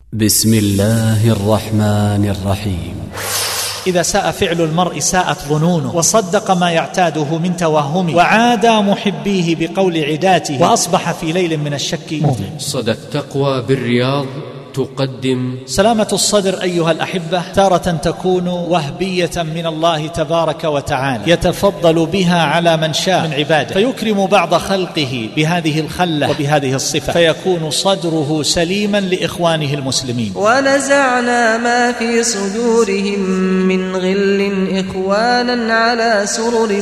بسم الله الرحمن الرحيم. إذا ساء فعل المرء ساءت ظنونه، وصدق ما يعتاده من توهمه، وعادى محبيه بقول عداته، وأصبح في ليل من الشك مظلم. صدى التقوى بالرياض تقدم سلامة الصدر أيها الأحبة تارة تكون وهبية من الله تبارك وتعالى يتفضل بها على من شاء من عباده، فيكرم بعض خلقه بهذه الخلة وبهذه الصفة، فيكون صدره سليما لإخوانه المسلمين. ونزعنا ما في صدورهم من غل إخوانا على سرر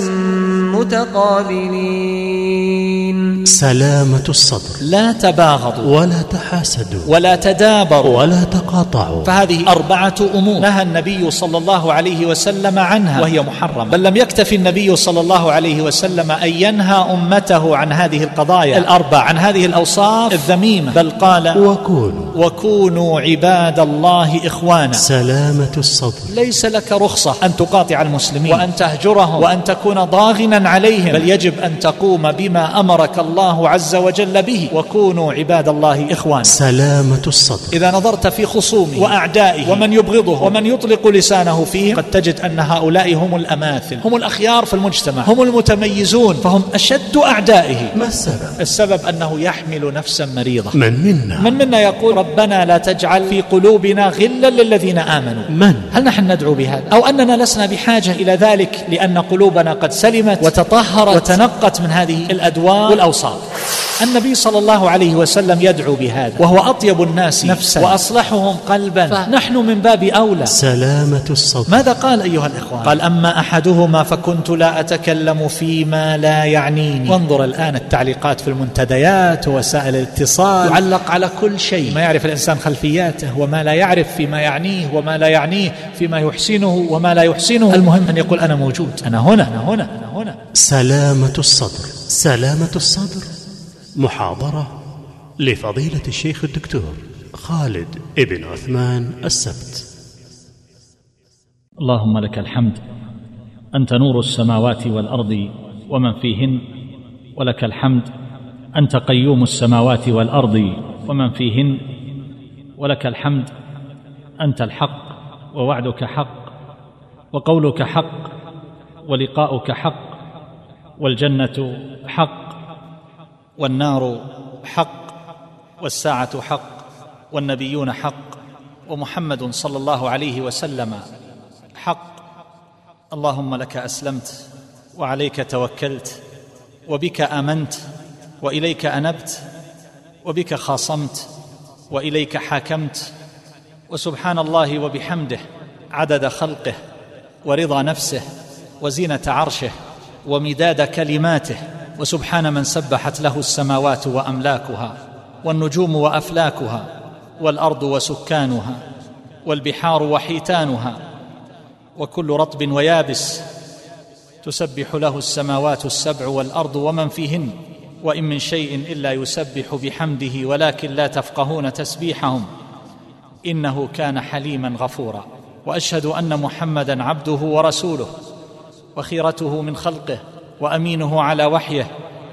متقابلين. سلامة الصدر، لا تباغضوا ولا تحاسدوا، ولا تدابروا، ولا تقاطعوا. فهذه 4 أمور نهى النبي صلى الله عليه وسلم عنها وهي محرمة، بل لم يكتفي النبي صلى الله عليه وسلم أن ينهى أمته عن هذه القضايا 4 عن هذه الأوصاف الذميمة، بل قال وكونوا عباد الله إخوانا. سلامة الصدر، ليس لك رخصة أن تقاطع المسلمين وأن تهجرهم وأن تكون ضاغنا عليهم، بل يجب أن تقوم بما أمرك الله عز وجل به، وكونوا عباد الله إخوانا. سلامة الصدر، إذا نظرت في خصومه وأعدائه ومن يبغضه ومن يطلق لسانه فيهم، قد تجد أن هؤلاء هم الأماثل، هم الأخيار في المجتمع، هم المتميزون، فهم أشد أعدائه. ما السبب؟ السبب أنه يحمل نفسا مريضة. من منا يقول ربنا لا تجعل في قلوبنا غلا للذين آمنوا. هل نحن ندعو بهذا؟ أو أننا لسنا بحاجة إلى ذلك لأن قلوبنا قد سلمت وتطهرت وتنقت من هذه الأدواء والأوصاف؟ النبي صلى الله عليه وسلم يدعو بهذا، وهو أطيب الناس نفسا وأصلحهم قلبا، فنحن من باب أولى. سلامة الصدر. ماذا قال أيها الإخوان؟ قال أما أحدهما فكنت لا أتكلم فيما لا يعنيني. وانظر الآن التعليقات في المنتديات ووسائل الاتصال، يعلق على كل شيء، ما يعرف الإنسان خلفياته وما لا يعرف فيما يعنيه وما لا يعنيه فيما يحسنه وما لا يحسنه. المهم أن يقول أنا موجود، أنا هنا. سلامة الصدر. سلامة الصدر، محاضرة لفضيلة الشيخ الدكتور خالد ابن عثمان السبت. اللهم لك الحمد، أنت نور السماوات والأرض ومن فيهن، ولك الحمد أنت قيوم السماوات والأرض ومن فيهن، ولك الحمد أنت الحق ووعدك حق وقولك حق ولقاؤك حق، والجنة حق والنار حق والساعة حق والنبيون حق ومحمد صلى الله عليه وسلم حق. اللهم لك أسلمت وعليك توكلت وبك آمنت وإليك أنبت وبك خاصمت وإليك حاكمت، وسبحان الله وبحمده عدد خلقه ورضا نفسه وزينة عرشه ومداد كلماته، وسبحان من سبحت له السماوات وأملاكها والنجوم وأفلاكها والأرض وسكانها والبحار وحيتانها وكل رطب ويابس، تسبح له السماوات السبع والأرض ومن فيهن، وإن من شيء إلا يسبح بحمده ولكن لا تفقهون تسبيحهم، إنه كان حليما غفورا. وأشهد أن محمدا عبده ورسوله وخيرته من خلقه وأمينه على وحيه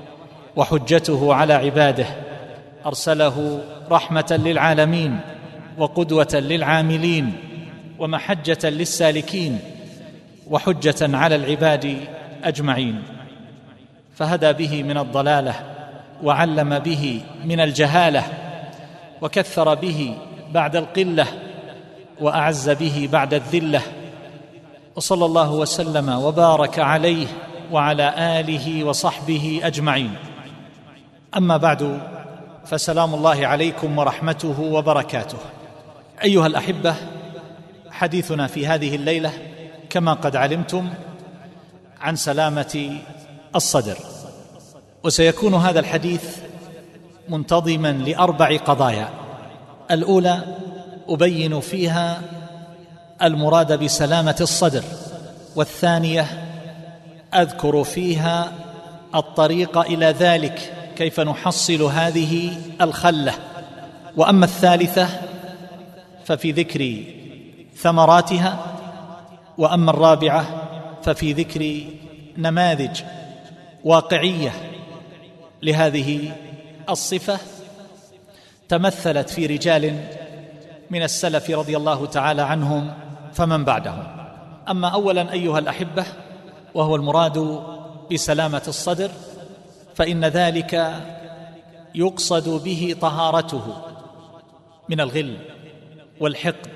وحجته على عباده، أرسله رحمة للعالمين وقدوة للعاملين ومحجة للسالكين وحجة على العباد أجمعين، فهدى به من الضلالة وعلم به من الجهالة وكثر به بعد القلة وأعز به بعد الذلة، وصلى الله وسلم وبارك عليه وعلى آله وصحبه أجمعين. أما بعد، فسلام الله عليكم ورحمته وبركاته. أيها الأحبة، حديثنا في هذه الليلة كما قد علمتم عن سلامة الصدر، وسيكون هذا الحديث منتظما ل4 قضايا. الأولى أبين فيها المراد بسلامة الصدر، والثانية أذكر فيها الطريق إلى ذلك، كيف نحصل هذه الخلة، وأما الثالثة ففي ذكر ثمراتها، وأما الرابعة ففي ذكر نماذج واقعية لهذه الصفة تمثلت في رجال من السلف رضي الله تعالى عنهم فمن بعدهم. أما أولا أيها الأحبة، وهو المراد بسلامة الصدر، فإن ذلك يقصد به طهارته من الغل والحقد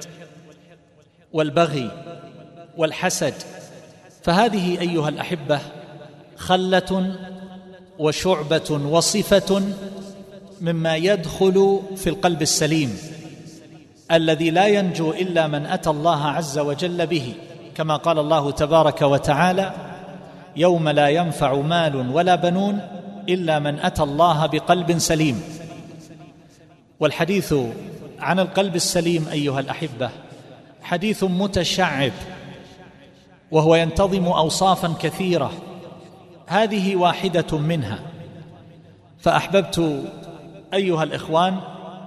والبغي والحسد، فهذه أيها الأحبة خلة وشعبة وصفة مما يدخل في القلب السليم الذي لا ينجو إلا من أتى الله عز وجل به، كما قال الله تبارك وتعالى: يوم لا ينفع مال ولا بنون إلا من أتى الله بقلب سليم. والحديث عن القلب السليم أيها الأحبة حديث متشعب، وهو ينتظم أوصافا كثيرة، هذه واحدة منها. فأحببت أيها الإخوان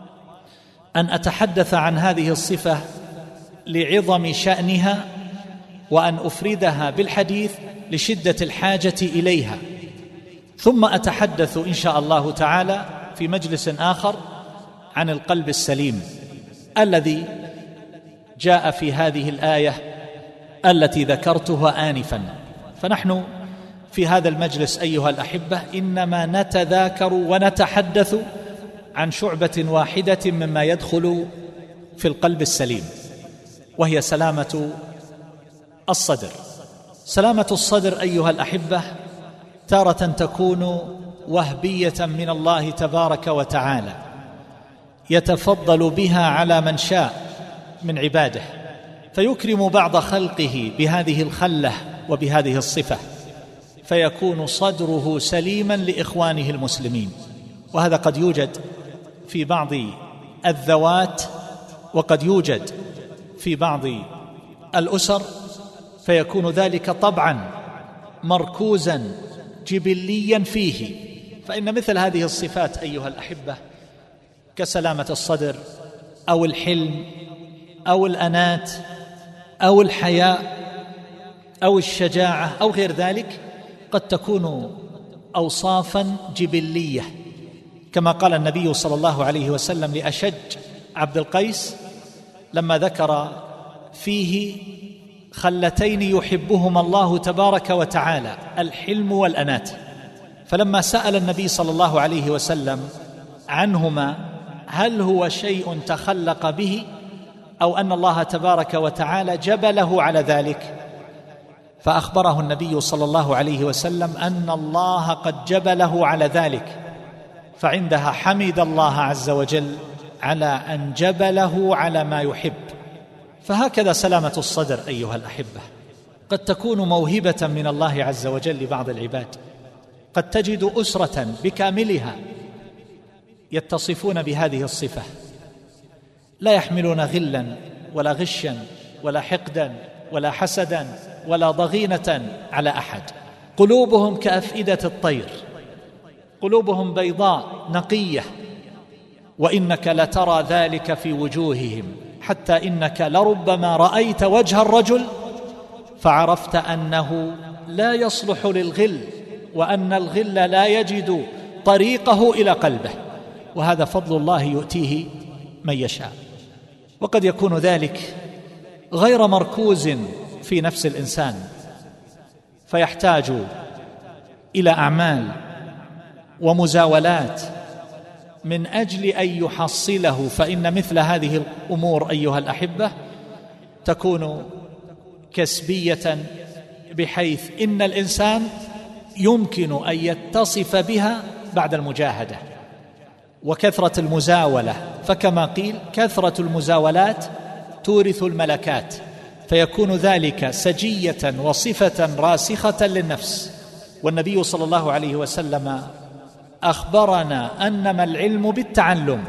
أن أتحدث عن هذه الصفة لعظم شأنها، وأن أفردها بالحديث لشدة الحاجة إليها، ثم أتحدث إن شاء الله تعالى في مجلس آخر عن القلب السليم الذي جاء في هذه الآية التي ذكرتها آنفا. فنحن في هذا المجلس أيها الأحبة إنما نتذاكر ونتحدث عن شعبة واحدة مما يدخل في القلب السليم، وهي سلامة الصدر. سلامة الصدر أيها الأحبة تارة تكون وهبية من الله تبارك وتعالى يتفضل بها على من شاء من عباده، فيكرم بعض خلقه بهذه الخلة وبهذه الصفة، فيكون صدره سليما لإخوانه المسلمين. وهذا قد يوجد في بعض الذوات، وقد يوجد في بعض الأسر، فيكون ذلك طبعا مركوزا جبليا فيه. فإن مثل هذه الصفات أيها الأحبة كسلامة الصدر أو الحلم أو الأنات أو الحياء أو الشجاعة أو غير ذلك قد تكون أوصافا جبلية، كما قال النبي صلى الله عليه وسلم لأشج عبد القيس لما ذكر فيه خلتين يحبهما الله تبارك وتعالى: الحلم والأنات. فلما سأل النبي صلى الله عليه وسلم عنهما هل هو شيء تخلق به أو أن الله تبارك وتعالى جبله على ذلك، فأخبره النبي صلى الله عليه وسلم أن الله قد جبله على ذلك، فعندها حمد الله عز وجل على أن جبله على ما يحب. فهكذا سلامة الصدر أيها الأحبة قد تكون موهبة من الله عز وجل لبعض العباد. قد تجد أسرة بكاملها يتصفون بهذه الصفة، لا يحملون غلا ولا غشا ولا حقدا ولا حسدا ولا ضغينة على أحد، قلوبهم كأفئدة الطير، قلوبهم بيضاء نقية، وإنك لترى ذلك في وجوههم، حتى إنك لربما رأيت وجه الرجل فعرفت أنه لا يصلح للغل، وأن الغل لا يجد طريقه إلى قلبه، وهذا فضل الله يؤتيه من يشاء. وقد يكون ذلك غير مركوز في نفس الإنسان، فيحتاج إلى أعمال ومزاولات من أجل أن يحصله. فإن مثل هذه الأمور أيها الأحبة تكون كسبية، بحيث إن الإنسان يمكن أن يتصف بها بعد المجاهدة وكثرة المزاولة، فكما قيل كثرة المزاولات تورث الملكات، فيكون ذلك سجية وصفة راسخة للنفس. والنبي صلى الله عليه وسلم أخبرنا أنما العلم بالتعلم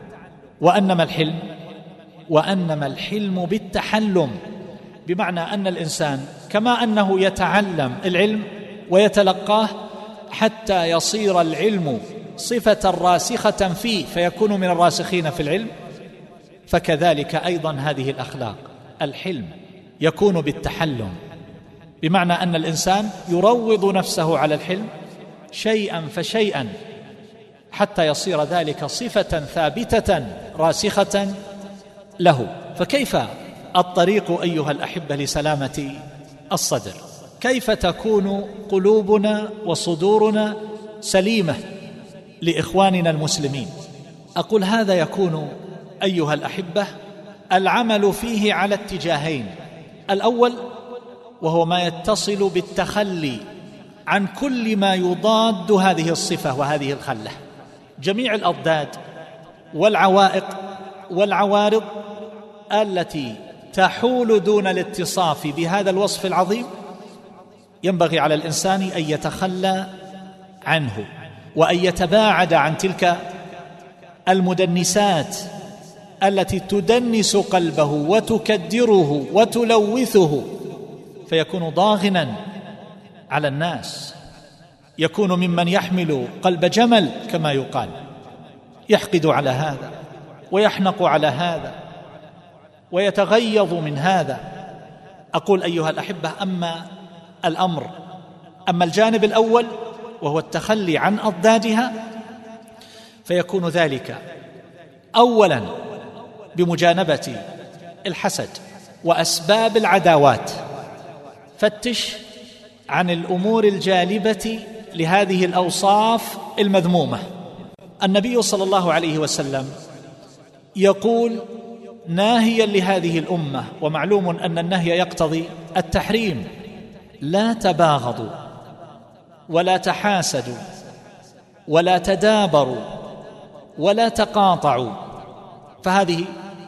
وأنما الحلم بالتحلم، بمعنى أن الإنسان كما أنه يتعلم العلم ويتلقاه حتى يصير العلم صفة راسخة فيه فيكون من الراسخين في العلم، فكذلك أيضا هذه الأخلاق الحلم يكون بالتحلم، بمعنى أن الإنسان يروض نفسه على الحلم شيئا فشيئا حتى يصير ذلك صفة ثابتة راسخة له. فكيف الطريق أيها الأحبة لسلامة الصدر؟ كيف تكون قلوبنا وصدورنا سليمة لإخواننا المسلمين؟ أقول هذا يكون أيها الأحبة العمل فيه على اتجاهين. الأول وهو ما يتصل بالتخلي عن كل ما يضاد هذه الصفة وهذه الخلة. جميع الأضداد والعوائق والعوارض التي تحول دون الاتصاف بهذا الوصف العظيم ينبغي على الإنسان أن يتخلى عنه وأن يتباعد عن تلك المدنسات التي تدنس قلبه وتكدره وتلوثه، فيكون ضاغنا على الناس، يكون ممن يحمل قلب جمل كما يقال، يحقد على هذا ويحنق على هذا ويتغيظ من هذا. أقول أيها الأحبة أما الجانب الأول وهو التخلي عن أضدادها، فيكون ذلك أولا بمجانبة الحسد وأسباب العداوات. فتش عن الأمور الجالبة لهذه الأوصاف المذمومة. النبي صلى الله عليه وسلم يقول ناهيا لهذه الأمة، ومعلوم أن النهي يقتضي التحريم: لا تباغضوا ولا تحاسدوا ولا تدابروا ولا تقاطعوا. فهذه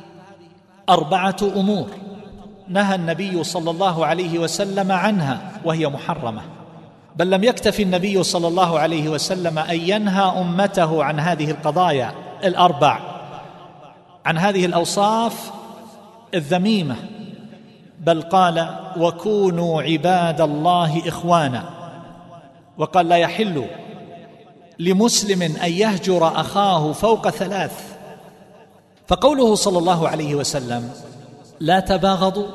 4 أمور نهى النبي صلى الله عليه وسلم عنها وهي محرمة. بل لم يكتف النبي صلى الله عليه وسلم أن ينهى أمته عن هذه القضايا 4، عن هذه الأوصاف الذميمة، بل قال: وكونوا عباد الله إخوانا. وقال: لا يحل لمسلم أن يهجر أخاه فوق 3. فقوله صلى الله عليه وسلم لا تباغضوا،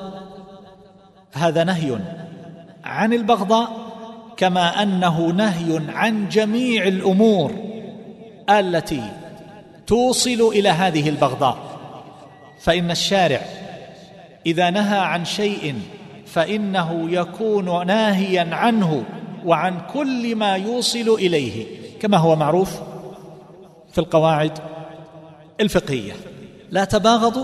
هذا نهي عن البغضاء، كما أنه نهي عن جميع الأمور التي توصل إلى هذه البغضاء. فإن الشارع إذا نهى عن شيء فإنه يكون ناهيا عنه وعن كل ما يوصل إليه، كما هو معروف في القواعد الفقهية. لا تباغضوا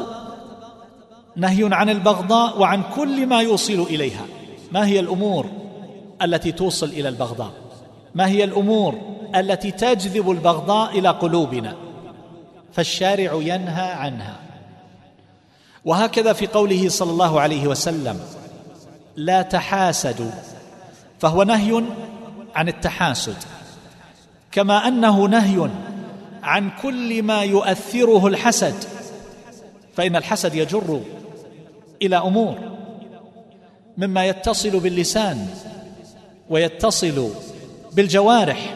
نهي عن البغضاء وعن كل ما يوصل إليها. ما هي الأمور التي توصل إلى البغضاء؟ ما هي الأمور التي تجذب البغضاء إلى قلوبنا؟ فالشارع ينهى عنها. وهكذا في قوله صلى الله عليه وسلم لا تحاسدوا، فهو نهي عن التحاسد، كما أنه نهي عن كل ما يؤثره الحسد، فإن الحسد يجر إلى أمور مما يتصل باللسان ويتصل بالجوارح،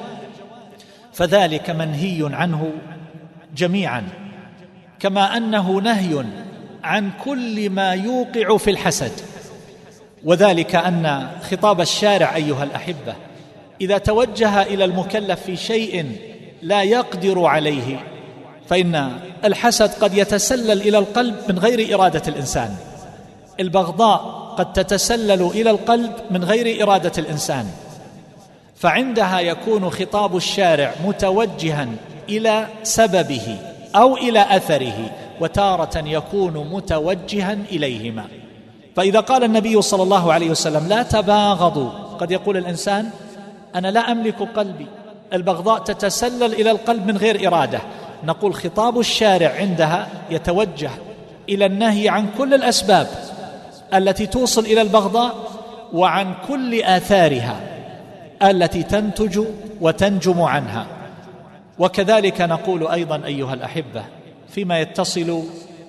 فذلك منهي عنه جميعا. كما أنه نهي عن كل ما يوقع في الحسد، وذلك أن خطاب الشارع أيها الأحبة إذا توجه إلى المكلف في شيء لا يقدر عليه، فإن الحسد قد يتسلل إلى القلب من غير إرادة الإنسان، البغضاء قد تتسلل إلى القلب من غير إرادة الإنسان، فعندها يكون خطاب الشارع متوجها إلى سببه أو إلى أثره، وتارة يكون متوجها إليهما. فإذا قال النبي صلى الله عليه وسلم لا تباغضوا، قد يقول الإنسان أنا لا أملك قلبي، البغضاء تتسلل إلى القلب من غير إرادة. نقول خطاب الشارع عندها يتوجه إلى النهي عن كل الأسباب التي توصل إلى البغضاء وعن كل آثارها التي تنتج وتنجم عنها. وكذلك نقول أيضا أيها الأحبة فيما يتصل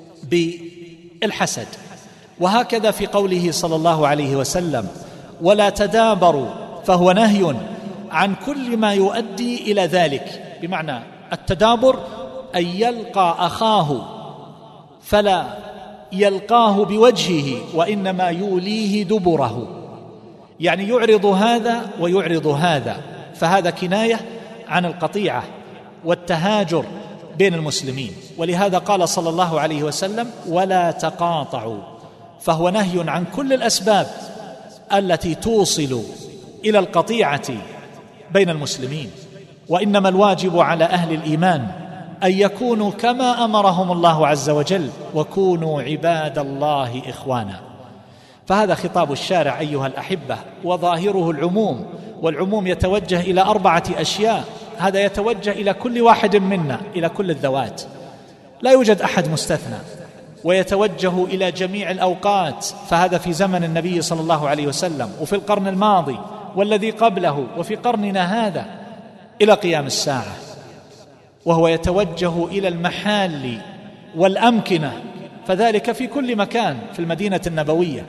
بالحسد، وهكذا في قوله صلى الله عليه وسلم ولا تدابروا، فهو نهي عن كل ما يؤدي إلى ذلك. بمعنى التدابر أن يلقى أخاه فلا يلقاه بوجهه وإنما يوليه دبره، يعني يعرض هذا ويعرض هذا، فهذا كناية عن القطيعة والتهاجر بين المسلمين. ولهذا قال صلى الله عليه وسلم: ولا تقاطعوا، فهو نهي عن كل الأسباب التي توصل إلى القطيعة بين المسلمين. وإنما الواجب على أهل الإيمان أن يكونوا كما أمرهم الله عز وجل: وكونوا عباد الله إخوانا. فهذا خطاب الشارع أيها الأحبة، وظاهره العموم، والعموم يتوجه إلى 4 أشياء. هذا يتوجه إلى كل واحد منا، إلى كل الذوات، لا يوجد أحد مستثنى، ويتوجه إلى جميع الأوقات. فهذا في زمن النبي صلى الله عليه وسلم، وفي القرن الماضي والذي قبله، وفي قرننا هذا إلى قيام الساعة. وهو يتوجه إلى المحال والأمكنة، فذلك في كل مكان في المدينة النبوية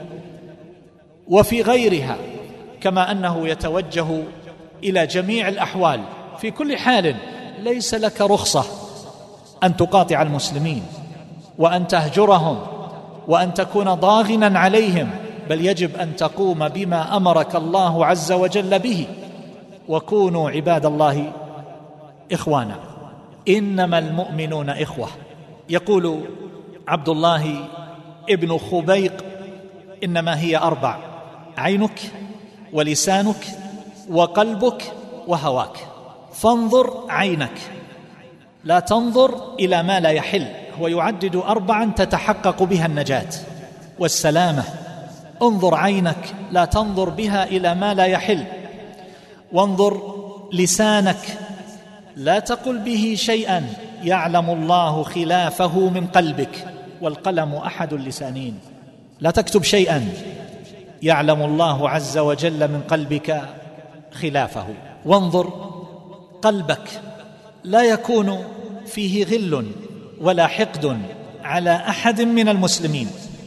وفي غيرها، كما أنه يتوجه إلى جميع الأحوال. في كل حال ليس لك رخصة أن تقاطع المسلمين وأن تهجرهم وأن تكون ضاغنا عليهم، بل يجب أن تقوم بما أمرك الله عز وجل به: وكونوا عباد الله إخوانا. إنما المؤمنون إخوة. يقول عبد الله ابن خبيق: إنما هي 4: عينك ولسانك وقلبك وهواك. فانظر عينك، لا تنظر إلى ما لا يحل. هو يعدد 4 تتحقق بها النجاة والسلامة. انظر عينك، لا تنظر بها إلى ما لا يحل. وانظر لسانك، لا تقل به شيئا يعلم الله خلافه من قلبك، والقلم أحد اللسانين. لا تكتب شيئا يعلم الله عز وجل من قلبك خلافه. وانظر قلبك، لا يكون فيه غل ولا حقد على أحد من المسلمين.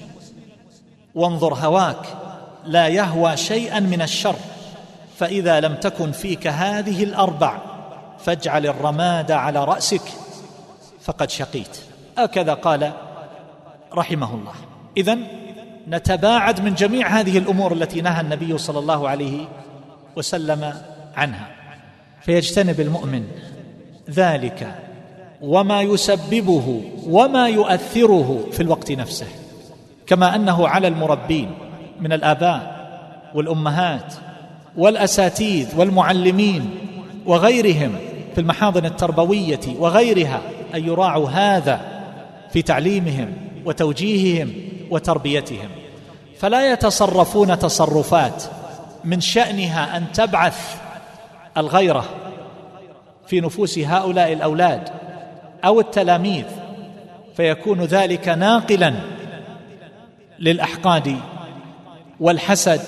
وانظر هواك، لا يهوى شيئا من الشر. فإذا لم تكن فيك هذه 4 فاجعل الرماد على رأسك فقد شقيت. هكذا قال رحمه الله. إذن نتباعد من جميع هذه الأمور التي نهى النبي صلى الله عليه وسلم عنها، فيجتنب المؤمن ذلك وما يسببه وما يؤثره في الوقت نفسه، كما أنه على المربين من الآباء والأمهات والأساتذة والمعلمين وغيرهم في المحاضن التربوية وغيرها أن يراعوا هذا في تعليمهم وتوجيههم وتربيتهم، فلا يتصرفون تصرفات من شأنها أن تبعث الغيرة في نفوس هؤلاء الأولاد أو التلاميذ، فيكون ذلك ناقلا للأحقاد والحسد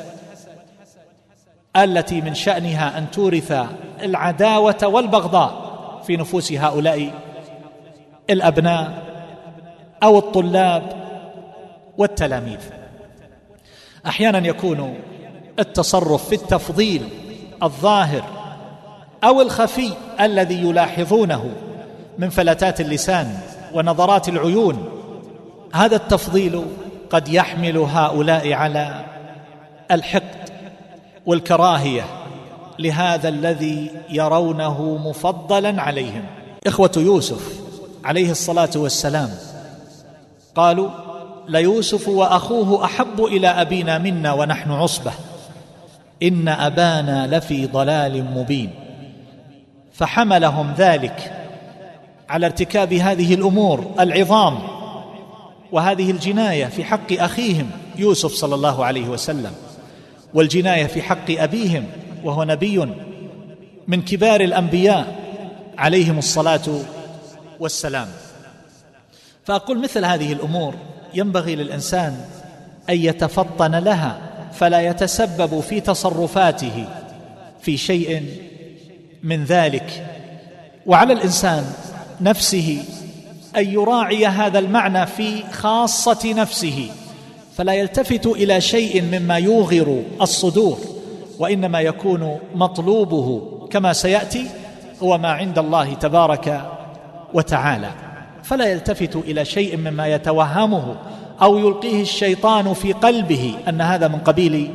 التي من شأنها أن تورث العداوة والبغضاء في نفوس هؤلاء الأبناء أو الطلاب والتلاميذ. أحيانا يكون التصرف في التفضيل الظاهر أو الخفي الذي يلاحظونه من فلتات اللسان ونظرات العيون، هذا التفضيل قد يحمل هؤلاء على الحقد والكراهية لهذا الذي يرونه مفضلا عليهم. إخوة يوسف عليه الصلاة والسلام قالوا: ليوسف وأخوه أحب إلى أبينا منا ونحن عصبة إن أبانا لفي ضلال مبين. فحملهم ذلك على ارتكاب هذه الأمور العظام وهذه الجناية في حق أخيهم يوسف صلى الله عليه وسلم، والجناية في حق أبيهم وهو نبي من كبار الأنبياء عليهم الصلاة والسلام. فأقول مثل هذه الأمور ينبغي للإنسان أن يتفطن لها، فلا يتسبب في تصرفاته في شيء من ذلك. وعلى الإنسان نفسه أن يراعي هذا المعنى في خاصة نفسه، فلا يلتفت إلى شيء مما يوغر الصدور، وإنما يكون مطلوبه كما سيأتي هو ما عند الله تبارك وتعالى، فلا يلتفت إلى شيء مما يتوهمه أو يلقيه الشيطان في قلبه أن هذا من قبيل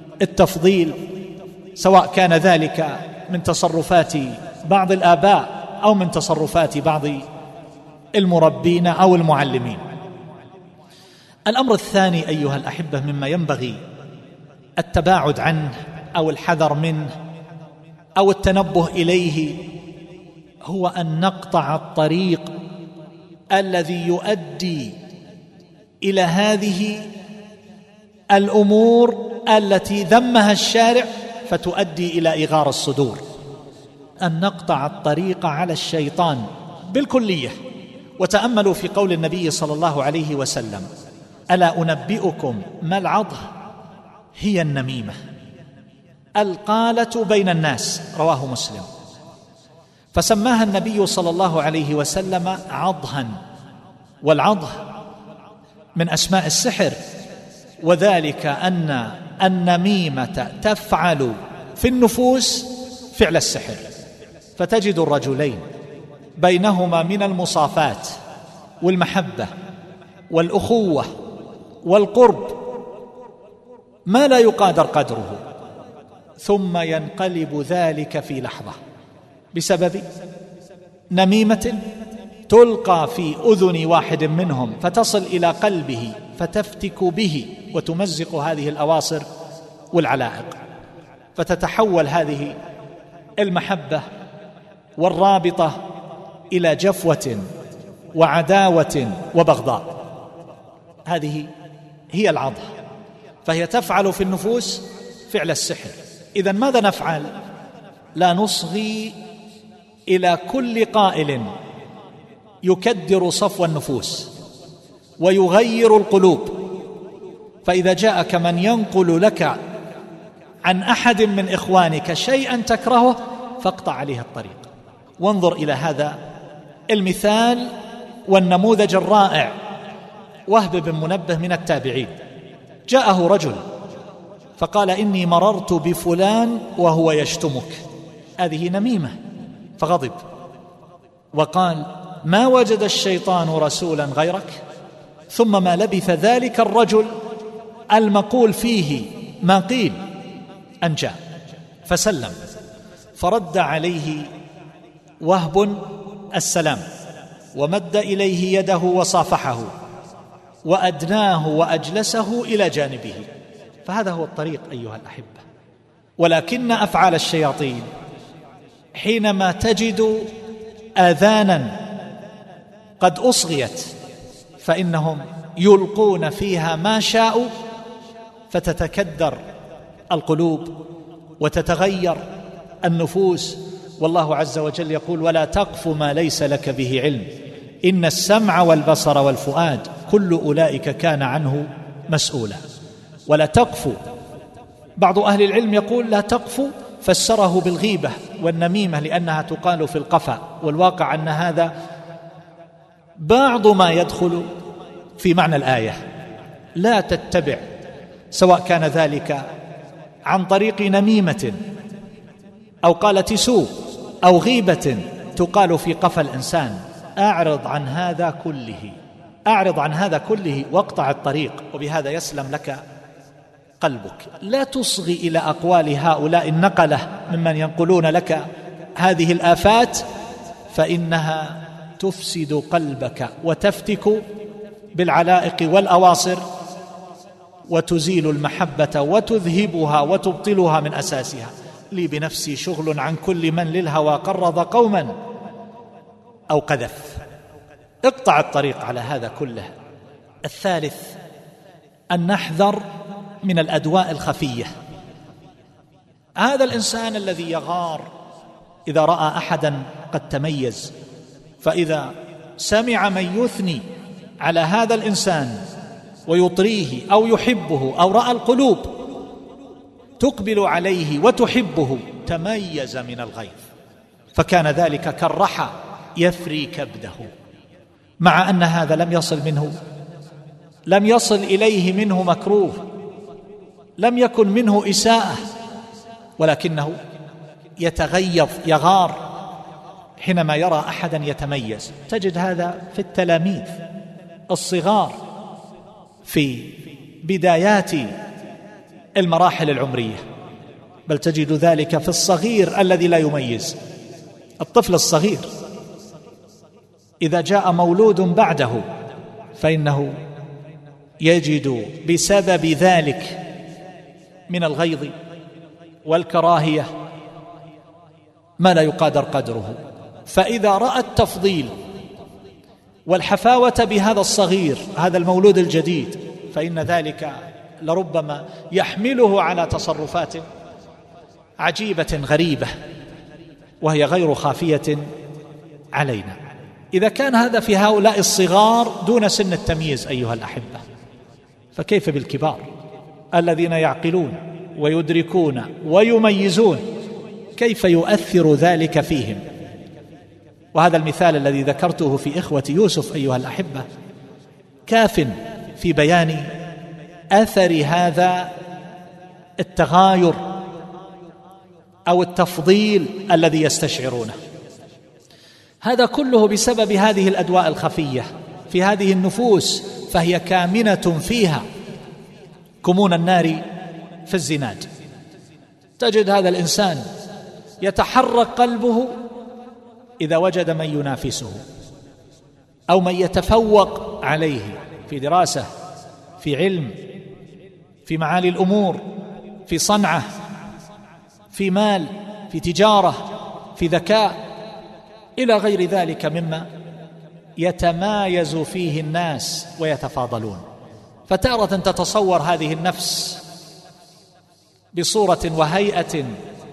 التفضيل، سواء كان ذلك من تصرفات بعض الآباء أو من تصرفات بعض المربين أو المعلمين. الأمر الثاني أيها الأحبة مما ينبغي التباعد عنه أو الحذر منه أو التنبه إليه هو أن نقطع الطريق الذي يؤدي إلى هذه الأمور التي ذمها الشارع فتؤدي إلى إغار الصدور. أن نقطع الطريق على الشيطان بالكلية. وتأملوا في قول النبي صلى الله عليه وسلم: ألا أنبئكم ما العضه؟ هي النميمة، القالة بين الناس، رواه مسلم. فسماها النبي صلى الله عليه وسلم عضها، والعضه من أسماء السحر، وذلك أن النميمة تفعل في النفوس فعل السحر. فتجد الرجلين بينهما من المصافات والمحبة والأخوة والقرب ما لا يقادر قدره، ثم ينقلب ذلك في لحظة بسبب نميمة تلقى في أذن واحد منهم فتصل إلى قلبه فتفتك به وتمزق هذه الأواصر والعلائق، فتتحول هذه المحبة والرابطة إلى جفوة وعداوة وبغضاء. هذه هي العضة، فهي تفعل في النفوس فعل السحر. إذن ماذا نفعل؟ لا نصغي إلى كل قائل يكدر صفو النفوس ويغير القلوب. فإذا جاءك من ينقل لك عن أحد من إخوانك شيئا تكرهه فاقطع عليه الطريق. وانظر إلى هذا المثال والنموذج الرائع. وهب بن منبه من التابعين، جاءه رجل فقال: إني مررت بفلان وهو يشتمك. هذه نميمة. فغضب وقال: ما وجد الشيطان رسولا غيرك؟ ثم ما لبث ذلك الرجل المقول فيه ما قيل أن جاء فسلم، فرد عليه وهب السلام ومد إليه يده وصافحه وأدناه وأجلسه إلى جانبه. فهذا هو الطريق أيها الأحبة. ولكن أفعال الشياطين حينما تجد آذانا قد أصغيت فإنهم يلقون فيها ما شاءوا فتتكدر القلوب وتتغير النفوس. والله عز وجل يقول: ولا تقف ما ليس لك به علم إن السمع والبصر والفؤاد كل أولئك كان عنه مسؤولا. ولا تقف، بعض أهل العلم يقول لا تقف فسره بالغيبة والنميمة لأنها تقال في القفا، والواقع أن هذا بعض ما يدخل في معنى الآية. لا تتبع، سواء كان ذلك عن طريق نميمة أو قالة سوء أو غيبة تقال في قفا الإنسان. أعرض عن هذا كله، أعرض عن هذا كله واقطع الطريق، وبهذا يسلم لك قلبك. لا تصغي إلى أقوال هؤلاء النقلة ممن ينقلون لك هذه الآفات، فإنها تفسد قلبك وتفتك بالعلائق والأواصر وتزيل المحبة وتذهبها وتبطلها من أساسها. لي بنفسي شغل عن كل من للهوى قرض قوما أو قذف. اقطع الطريق على هذا كله. الثالث أن نحذر من الأدواء الخفية. هذا الإنسان الذي يغار إذا رأى أحدا قد تميز، فإذا سمع من يثني على هذا الإنسان ويطريه أو يحبه أو رأى القلوب تقبل عليه وتحبه تميز من الغيظ، فكان ذلك كالرحى يفري كبده، مع أن هذا لم يصل إليه منه مكروه، لم يكن منه إساءة، ولكنه يتغيظ يغار حينما يرى أحدا يتميز. تجد هذا في التلاميذ الصغار في بدايات المراحل العمرية، بل تجد ذلك في الصغير الذي لا يميز. الطفل الصغير إذا جاء مولود بعده فإنه يجد بسبب ذلك من الغيظ والكراهية ما لا يقادر قدره. فإذا رأى التفضيل والحفاوة بهذا الصغير، هذا المولود الجديد، فإن ذلك لربما يحمله على تصرفات عجيبة غريبة وهي غير خافية علينا. إذا كان هذا في هؤلاء الصغار دون سن التمييز أيها الأحبة، فكيف بالكبار الذين يعقلون ويدركون ويميزون؟ كيف يؤثر ذلك فيهم؟ وهذا المثال الذي ذكرته في إخوة يوسف أيها الأحبة كاف في بيان أثر هذا التغاير أو التفضيل الذي يستشعرونه. هذا كله بسبب هذه الأدواء الخفية في هذه النفوس، فهي كامنة فيها كمون النار في الزناد. تجد هذا الإنسان يتحرك قلبه إذا وجد من ينافسه أو من يتفوق عليه في دراسة، في علم، في معالي الأمور، في صنعة، في مال، في تجارة، في ذكاء، إلى غير ذلك مما يتمايز فيه الناس ويتفاضلون. فتارة تتصور هذه النفس بصورة وهيئة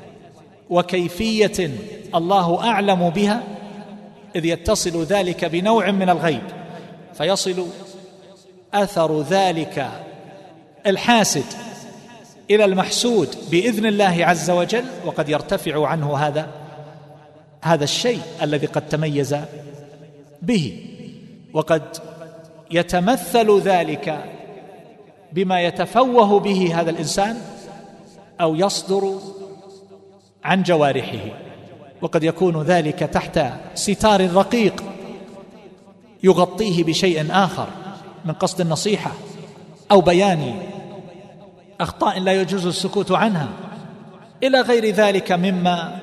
وكيفية الله أعلم بها، إذ يتصل ذلك بنوع من الغيب، فيصل أثر ذلك الحاسد إلى المحسود بإذن الله عز وجل، وقد يرتفع عنه هذا الشيء الذي قد تميز به، وقد يتمثل ذلك بما يتفوه به هذا الإنسان أو يصدر عن جوارحه، وقد يكون ذلك تحت ستار رقيق يغطيه بشيء آخر من قصد النصيحة أو بيان أخطاء لا يجوز السكوت عنها، إلى غير ذلك مما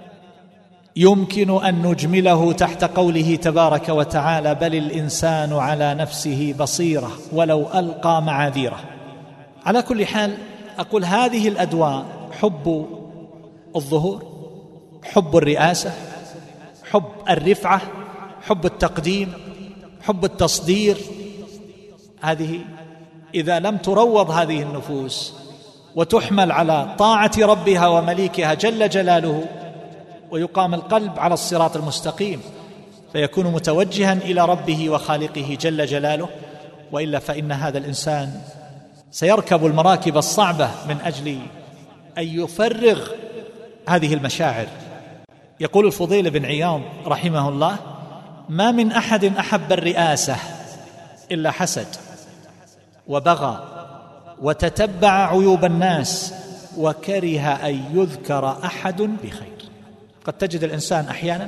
يمكن أن نجمله تحت قوله تبارك وتعالى: بل الإنسان على نفسه بصيرة ولو ألقى معاذيره. على كل حال أقول هذه الأدواء، حب الظهور، حب الرئاسة، حب الرفعة، حب التقديم، حب التصدير، هذه إذا لم تروض هذه النفوس وتحمل على طاعة ربها ومليكها جل جلاله، ويقام القلب على الصراط المستقيم، فيكون متوجها إلى ربه وخالقه جل جلاله، وإلا فإن هذا الإنسان سيركب المراكب الصعبة من أجل أن يفرغ هذه المشاعر. يقول الفضيل بن عياض رحمه الله: ما من أحد أحب الرئاسة إلا حسد وبغى وتتبع عيوب الناس وكره أن يذكر أحد بخير. قد تجد الإنسان أحيانا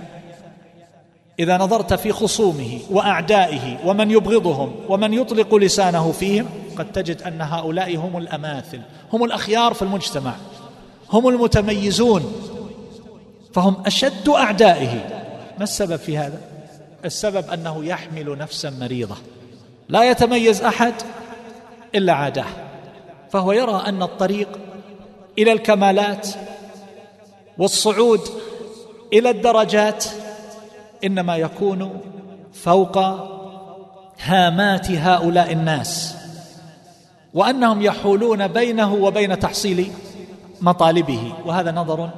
إذا نظرت في خصومه وأعدائه ومن يبغضهم ومن يطلق لسانه فيهم، قد تجد أن هؤلاء هم الأماثل، هم الأخيار في المجتمع، هم المتميزون، فهم أشد أعدائه. ما السبب في هذا؟ السبب أنه يحمل نفسا مريضة، لا يتميز أحد إلا عاداه، فهو يرى أن الطريق إلى الكمالات والصعود إلى الدرجات إنما يكون فوق هامات هؤلاء الناس، وأنهم يحولون بينه وبين تحصيل مطالبه، وهذا نظر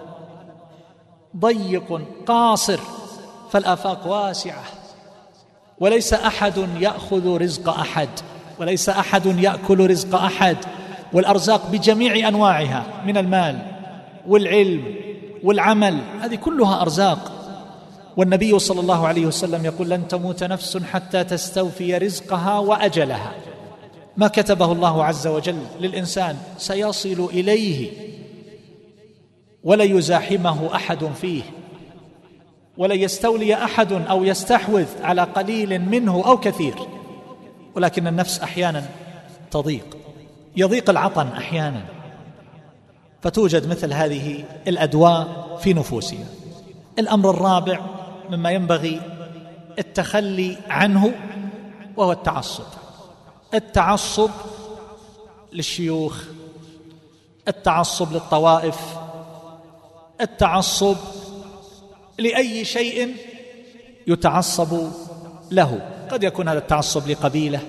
ضيق قاصر، فالآفاق واسعة، وليس أحد يأخذ رزق أحد، وليس أحد يأكل رزق أحد، والأرزاق بجميع أنواعها من المال والعلم والعمل، هذه كلها أرزاق. والنبي صلى الله عليه وسلم يقول: لن تموت نفس حتى تستوفي رزقها وأجلها. ما كتبه الله عز وجل للإنسان سيصل إليه، ولا يزاحمه أحد فيه، ولا يستولي أحد أو يستحوذ على قليل منه أو كثير، ولكن النفس أحيانا تضيق، يضيق العطن أحيانا، فتوجد مثل هذه الأدواء في نفوسنا. الأمر الرابع مما ينبغي التخلي عنه، وهو التعصب للشيوخ، التعصب للطوائف، التعصب لأي شيء يتعصب له. قد يكون هذا التعصب لقبيلة،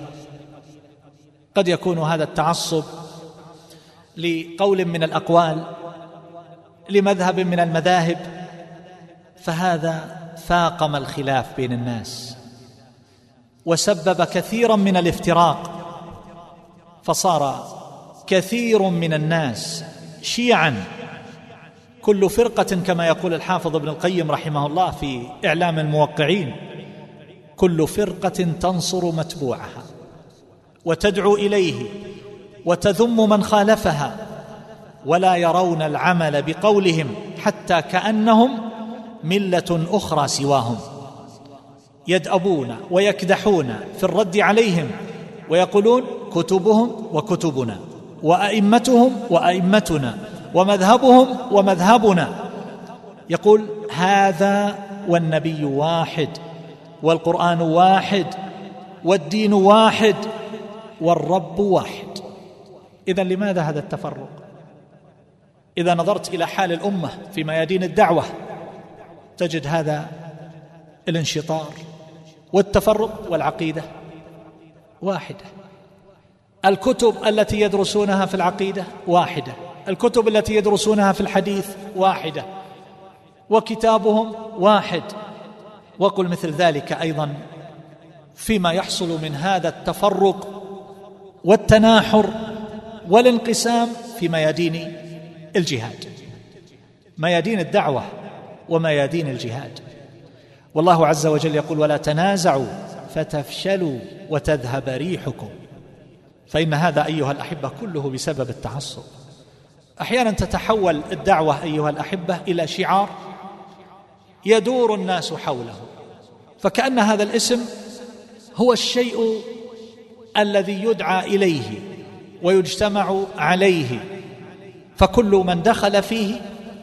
قد يكون هذا التعصب لقول من الأقوال، لمذهب من المذاهب، فهذا فاقم الخلاف بين الناس وسبب كثيرا من الافتراق، فصار كثير من الناس شيعا، كل فرقة كما يقول الحافظ ابن القيم رحمه الله في إعلام الموقعين: كل فرقة تنصر متبوعها وتدعو إليه وتذم من خالفها، ولا يرون العمل بقولهم حتى كأنهم ملة أخرى سواهم، يدأبون ويكدحون في الرد عليهم ويقولون: كتبهم وكتبنا، وأئمتهم وأئمتنا، ومذهبهم ومذهبنا. يقول: هذا والنبي واحد، والقرآن واحد، والدين واحد، والرب واحد. إذن لماذا هذا التفرق؟ إذا نظرت إلى حال الأمة في ميادين الدعوة تجد هذا الانشطار والتفرق، والعقيدة واحدة. الكتب التي يدرسونها في العقيدة واحدة، الكتب التي يدرسونها في الحديث واحدة، وكتابهم واحد. وقل مثل ذلك أيضا فيما يحصل من هذا التفرق والتناحر والانقسام في ميادين الجهاد، ميادين الدعوة وميادين الجهاد. والله عز وجل يقول: ولا تنازعوا فتفشلوا وتذهب ريحكم. فإن هذا أيها الأحبة كله بسبب التعصب. أحيانا تتحول الدعوة أيها الأحبة إلى شعار يدور الناس حوله، فكأن هذا الاسم هو الشيء الذي يدعى إليه ويجتمع عليه، فكل من دخل فيه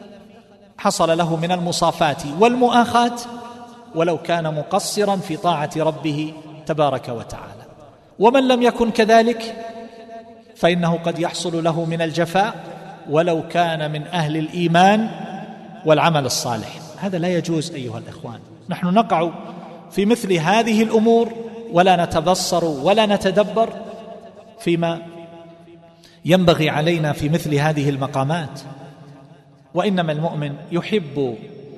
حصل له من المصافات والمؤاخاة ولو كان مقصرا في طاعة ربه تبارك وتعالى. ومن لم يكن كذلك فإنه قد يحصل له من الجفاء ولو كان من أهل الإيمان والعمل الصالح. هذا لا يجوز أيها الإخوان. نحن نقع في مثل هذه الأمور ولا نتبصر ولا نتدبر فيما ينبغي علينا في مثل هذه المقامات. وإنما المؤمن يحب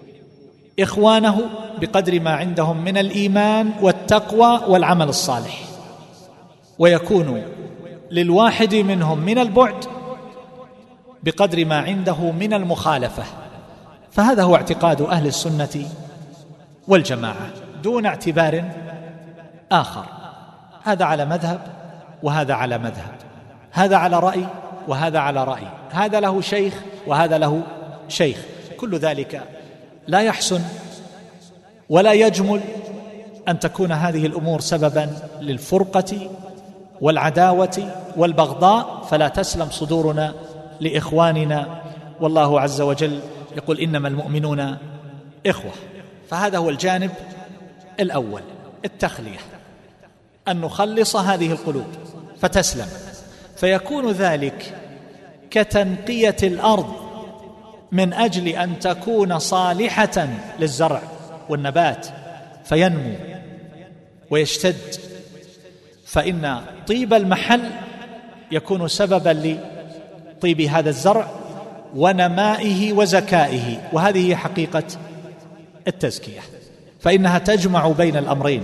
إخوانه بقدر ما عندهم من الإيمان والتقوى والعمل الصالح، ويكون للواحد منهم من البعد بقدر ما عنده من المخالفة. فهذا هو اعتقاد أهل السنة والجماعة دون اعتبار آخر. هذا على مذهب وهذا على مذهب، هذا على رأي وهذا على رأي، هذا له شيخ وهذا له شيخ. كل ذلك لا يحسن ولا يجمل أن تكون هذه الأمور سببا للفرقة والعداوة والبغضاء، فلا تسلم صدورنا لإخواننا. والله عز وجل يقول: إنما المؤمنون إخوة. فهذا هو الجانب الأول، التخلية، أن نخلص هذه القلوب فتسلم، فيكون ذلك كتنقية الأرض من أجل أن تكون صالحة للزرع والنبات فينمو ويشتد. فإن طيب المحل يكون سببا لطيب هذا الزرع ونمائه وزكائه، وهذه هي حقيقة التزكية، فإنها تجمع بين الأمرين،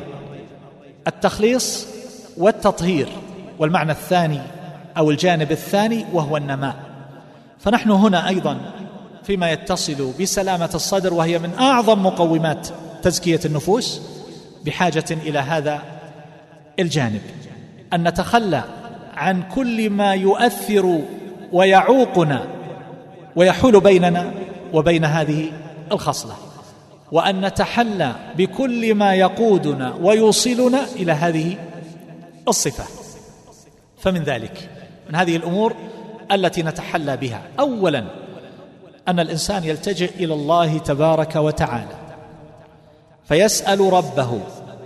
التخليص والتطهير. والمعنى الثاني أو الجانب الثاني وهو النماء. فنحن هنا أيضا فيما يتصل بسلامة الصدر، وهي من أعظم مقومات تزكية النفوس، بحاجة إلى هذا الجانب، أن نتخلى عن كل ما يؤثر ويعوقنا ويحول بيننا وبين هذه الخصلة، وأن نتحلى بكل ما يقودنا ويوصلنا إلى هذه الصفة. فمن ذلك من هذه الأمور التي نتحلى بها أولا أن الإنسان يلتجئ إلى الله تبارك وتعالى فيسأل ربه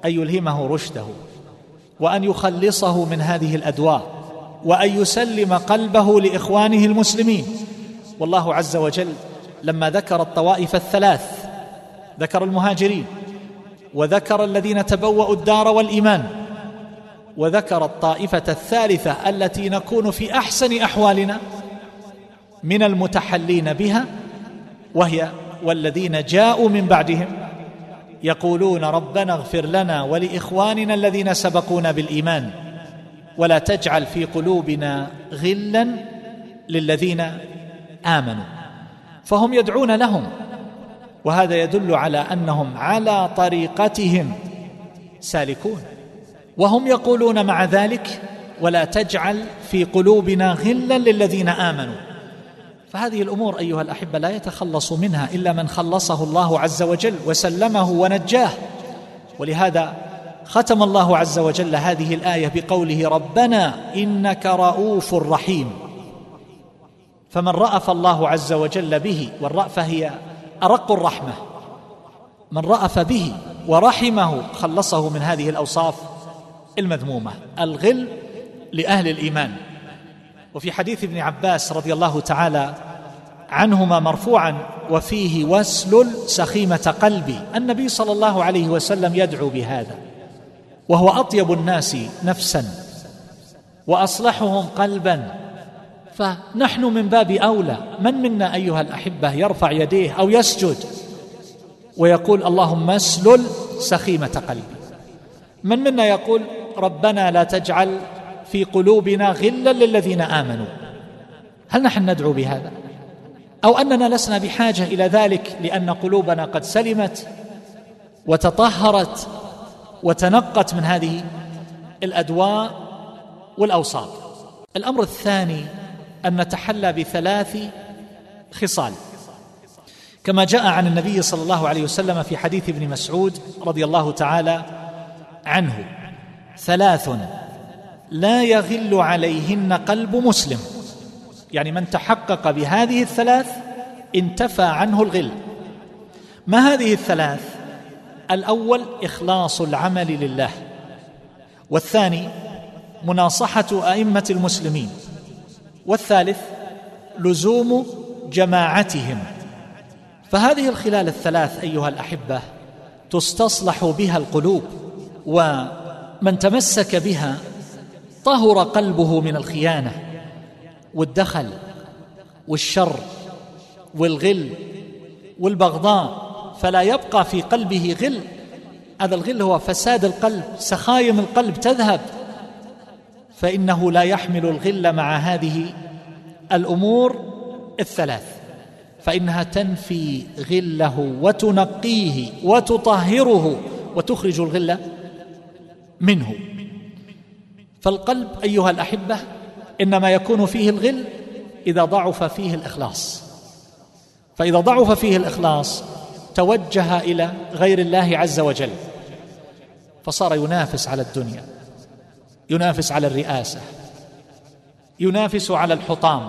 أن يلهمه رشده، وأن يخلصه من هذه الأدواء، وأن يسلم قلبه لإخوانه المسلمين. والله عز وجل لما ذكر الطوائف الثلاث، ذكر المهاجرين، وذكر الذين تبوأوا الدار والإيمان، وذكر الطائفة الثالثة التي نكون في أحسن أحوالنا من المتحلين بها، وهي والذين جاءوا من بعدهم يقولون ربنا اغفر لنا ولإخواننا الذين سبقونا بالإيمان ولا تجعل في قلوبنا غلا للذين آمنوا. فهم يدعون لهم، وهذا يدل على أنهم على طريقتهم سالكون، وهم يقولون مع ذلك ولا تجعل في قلوبنا غلا للذين آمنوا. فهذه الأمور أيها الأحبة لا يتخلص منها إلا من خلصه الله عز وجل وسلمه ونجاه. ولهذا ختم الله عز وجل هذه الآية بقوله ربنا إنك رؤوف رحيم. فمن رأف الله عز وجل به، والرأفة هي أرق الرحمة، من رأف به ورحمه خلصه من هذه الأوصاف المذمومة، الغل لأهل الإيمان. وفي حديث ابن عباس رضي الله تعالى عنهما مرفوعا وفيه واسلل سخيمة قلبي، النبي صلى الله عليه وسلم يدعو بهذا، وهو أطيب الناس نفسا وأصلحهم قلبا. فنحن من باب أولى، من منا أيها الأحبة يرفع يديه أو يسجد ويقول اللهم اسلل سخيمة قلبي؟ من منا يقول ربنا لا تجعل في قلوبنا غلا للذين آمنوا؟ هل نحن ندعو بهذا؟ أو أننا لسنا بحاجة إلى ذلك لأن قلوبنا قد سلمت وتطهرت وتنقت من هذه الأدواء والأوصاب؟ الأمر الثاني أن نتحلى بثلاث خصال كما جاء عن النبي صلى الله عليه وسلم في حديث ابن مسعود رضي الله تعالى عنه: ثلاث لا يغل عليهن قلب مسلم، يعني من تحقق بهذه الثلاث انتفى عنه الغل. ما هذه الثلاث؟ الأول إخلاص العمل لله، والثاني مناصحة أئمة المسلمين، والثالث لزوم جماعتهم. فهذه الخلال الثلاث أيها الأحبة تستصلح بها القلوب، ومن تمسك بها طهر قلبه من الخيانة والدخل والشر والغل والبغضاء، فلا يبقى في قلبه غل. هذا الغل هو فساد القلب، سخايم القلب تذهب، فإنه لا يحمل الغل مع هذه الأمور الثلاث، فإنها تنفي غله وتنقيه وتطهره وتخرج الغل منه. فالقلب أيها الأحبة إنما يكون فيه الغل إذا ضعف فيه الإخلاص، فإذا ضعف فيه الإخلاص توجه إلى غير الله عز وجل، فصار ينافس على الدنيا، ينافس على الرئاسة، ينافس على الحطام،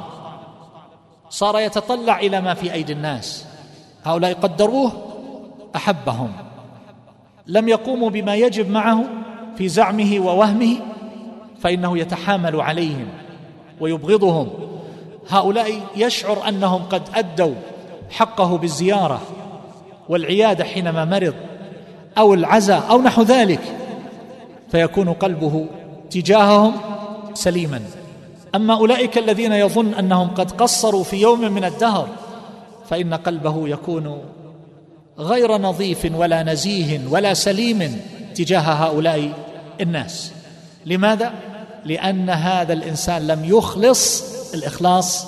صار يتطلع إلى ما في أيدي الناس. هؤلاء قدروه أحبهم، لم يقوموا بما يجب معه في زعمه ووهمه فإنه يتحامل عليهم ويبغضهم. هؤلاء يشعر أنهم قد أدوا حقه بالزيارة والعيادة حينما مرض أو العزاء أو نحو ذلك، فيكون قلبه تجاههم سليما. أما أولئك الذين يظن أنهم قد قصروا في يوم من الدهر فإن قلبه يكون غير نظيف ولا نزيه ولا سليم تجاه هؤلاء الناس. لماذا؟ لأن هذا الإنسان لم يخلص الإخلاص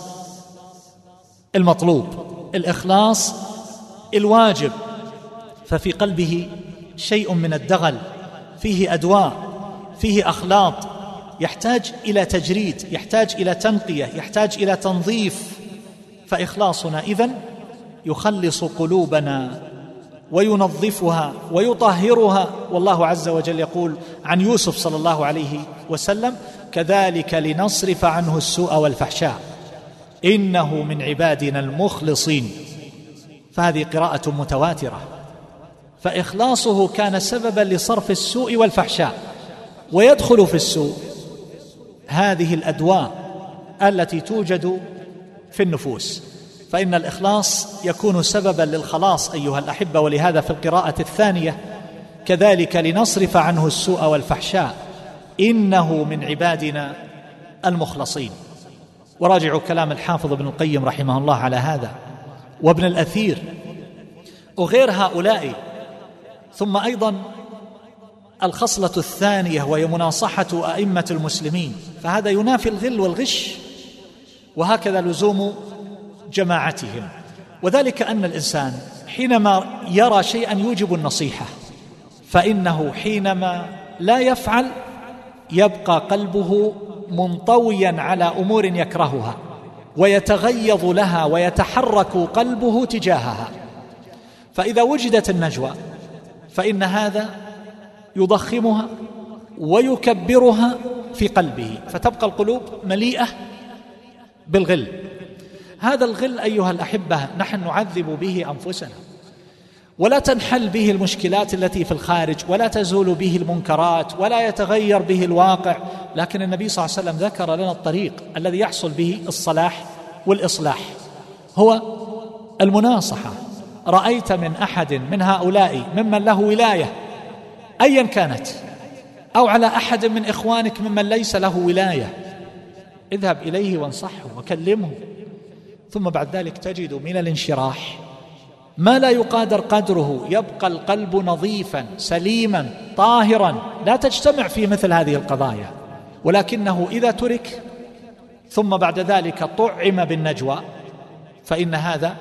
المطلوب، الإخلاص الواجب، ففي قلبه شيء من الدغل، فيه أدواء، فيه أخلاط، يحتاج إلى تجريد، يحتاج إلى تنقية، يحتاج إلى تنظيف. فإخلاصنا إذن يخلص قلوبنا وينظفها ويطهرها. والله عز وجل يقول عن يوسف صلى الله عليه وسلم: كذلك لنصرف عنه السوء والفحشاء إنه من عبادنا المخلصين. فهذه قراءة متواترة، فإخلاصه كان سببا لصرف السوء والفحشاء. ويدخل في السوء هذه الأدواء التي توجد في النفوس، فإن الإخلاص يكون سببا للخلاص أيها الأحبة. ولهذا في القراءة الثانية كذلك لنصرف عنه السوء والفحشاء إنه من عبادنا المخلصين. وراجعوا كلام الحافظ ابن القيم رحمه الله على هذا، وابن الأثير وغير هؤلاء. ثم أيضا الخصلة الثانية وهي مناصحة أئمة المسلمين، فهذا ينافي الغل والغش، وهكذا لزوم جماعتهم. وذلك أن الإنسان حينما يرى شيئا يوجب النصيحة فإنه حينما لا يفعل يبقى قلبه منطويا على أمور يكرهها ويتغيظ لها ويتحرك قلبه تجاهها. فإذا وجدت النجوى فإن هذا يضخمها ويكبرها في قلبه، فتبقى القلوب مليئة بالغل. هذا الغل أيها الأحبة نحن نعذب به أنفسنا، ولا تنحل به المشكلات التي في الخارج، ولا تزول به المنكرات، ولا يتغير به الواقع. لكن النبي صلى الله عليه وسلم ذكر لنا الطريق الذي يحصل به الصلاح والإصلاح، هو المناصحة. رأيت من أحد من هؤلاء ممن له ولاية أيا كانت، أو على أحد من إخوانك ممن ليس له ولاية، اذهب إليه وانصحه وكلمه، ثم بعد ذلك تجد من الانشراح ما لا يقادر قدره. يبقى القلب نظيفا سليما طاهرا، لا تجتمع في مثل هذه القضايا. ولكنه إذا ترك ثم بعد ذلك طعم بالنجوى فإن هذا